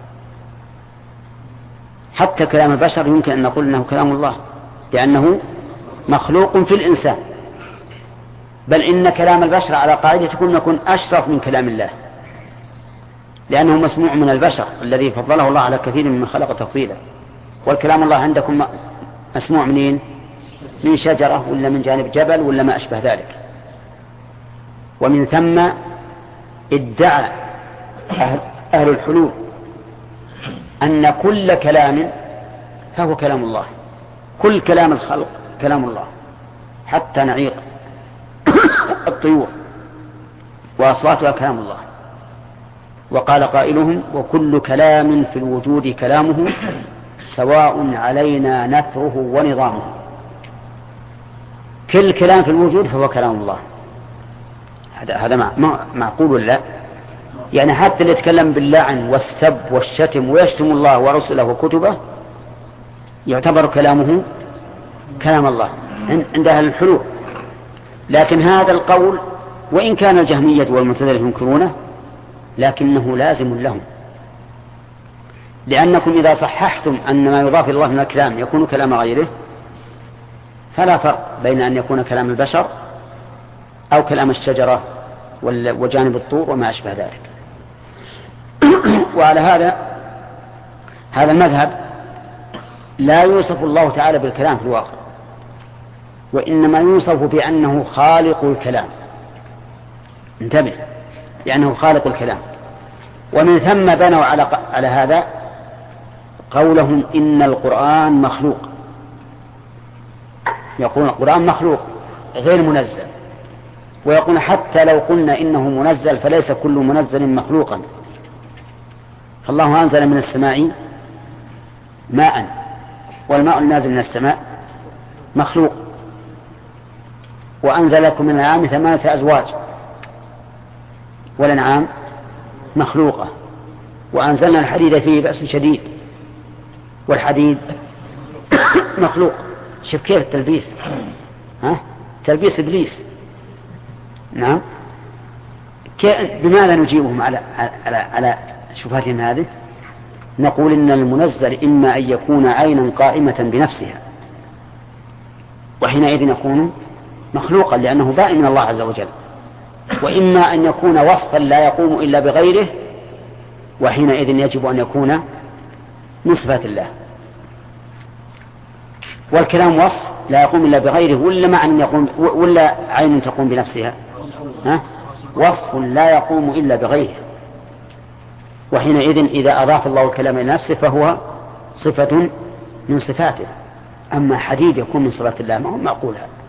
حتى كلام البشر يمكن أن نقول إنه كلام الله لأنه مخلوق في الإنسان، بل إن كلام البشر على قاعدتكم يكون أشرف من كلام الله، لأنه مسموع من البشر الذي فضله الله على كثير من خلق تفضيلا. والكلام الله عندكم مسموع منين؟ من شجرة ولا من جانب جبل ولا ما أشبه ذلك. ومن ثم ادعى أهل الحلول أن كل كلام فهو كلام الله، كل كلام الخلق كلام الله، حتى نعيق الطيور وأصواتها كلام الله. وقال قائلهم وكل كلام في الوجود كلامه سواء علينا نثره ونظامه. كل كلام في الوجود فهو كلام الله. هذا معقول ولا لا؟ يعني حتى اللي يتكلم باللعن والسب والشتم ويشتم الله ورسله وكتبه يعتبر كلامه كلام الله، عند أهل الحلول. لكن هذا القول وإن كان الجهمية والمعتزلة ينكرونه لكنه لازم لهم، لأنكم إذا صححتم أن ما يضاف إلى الله من الكلام يكون كلام غيره فلا فرق بين أن يكون كلام البشر أو كلام الشجرة وجانب الطور وما أشبه ذلك. وعلى هذا المذهب لا يوصف الله تعالى بالكلام في الواقع، وإنما يوصف بأنه خالق الكلام. انتبه، لأنه خالق الكلام. ومن ثم بنوا على هذا قولهم إن القرآن مخلوق، يقول القرآن مخلوق غير منزل، ويقول حتى لو قلنا إنه منزل فليس كل منزل مخلوقا، فالله أنزل من السماء ماء، والماء النازل من السماء مخلوق، وأنزل لكم من الأنعام 8 أزواج، والأنعام مخلوقة، وأنزلنا الحديد فيه بأس شديد، والحديد مخلوق. شوف كيف التلبيس، تلبيس إبليس. نعم، بماذا نجيبهم على شبهتهم هذه؟ نقول إن المنزل إما أن يكون عينا قائمة بنفسها، وحينئذ يكون مخلوقا لأنه بائن من الله عز وجل، وإما أن يكون وصفا لا يقوم إلا بغيره، وحينئذ يجب أن يكون من صفات الله. والكلام وصف لا يقوم إلا بغيره، ولا معنى يقوم، ولا عين تقوم بنفسها؟ وصف لا يقوم إلا بغيره، وحينئذ إذا أضاف الله الكلام إلى نفسه فهو صفة من صفاته. أما حديد يكون من صفات الله ما هو معقول هذا.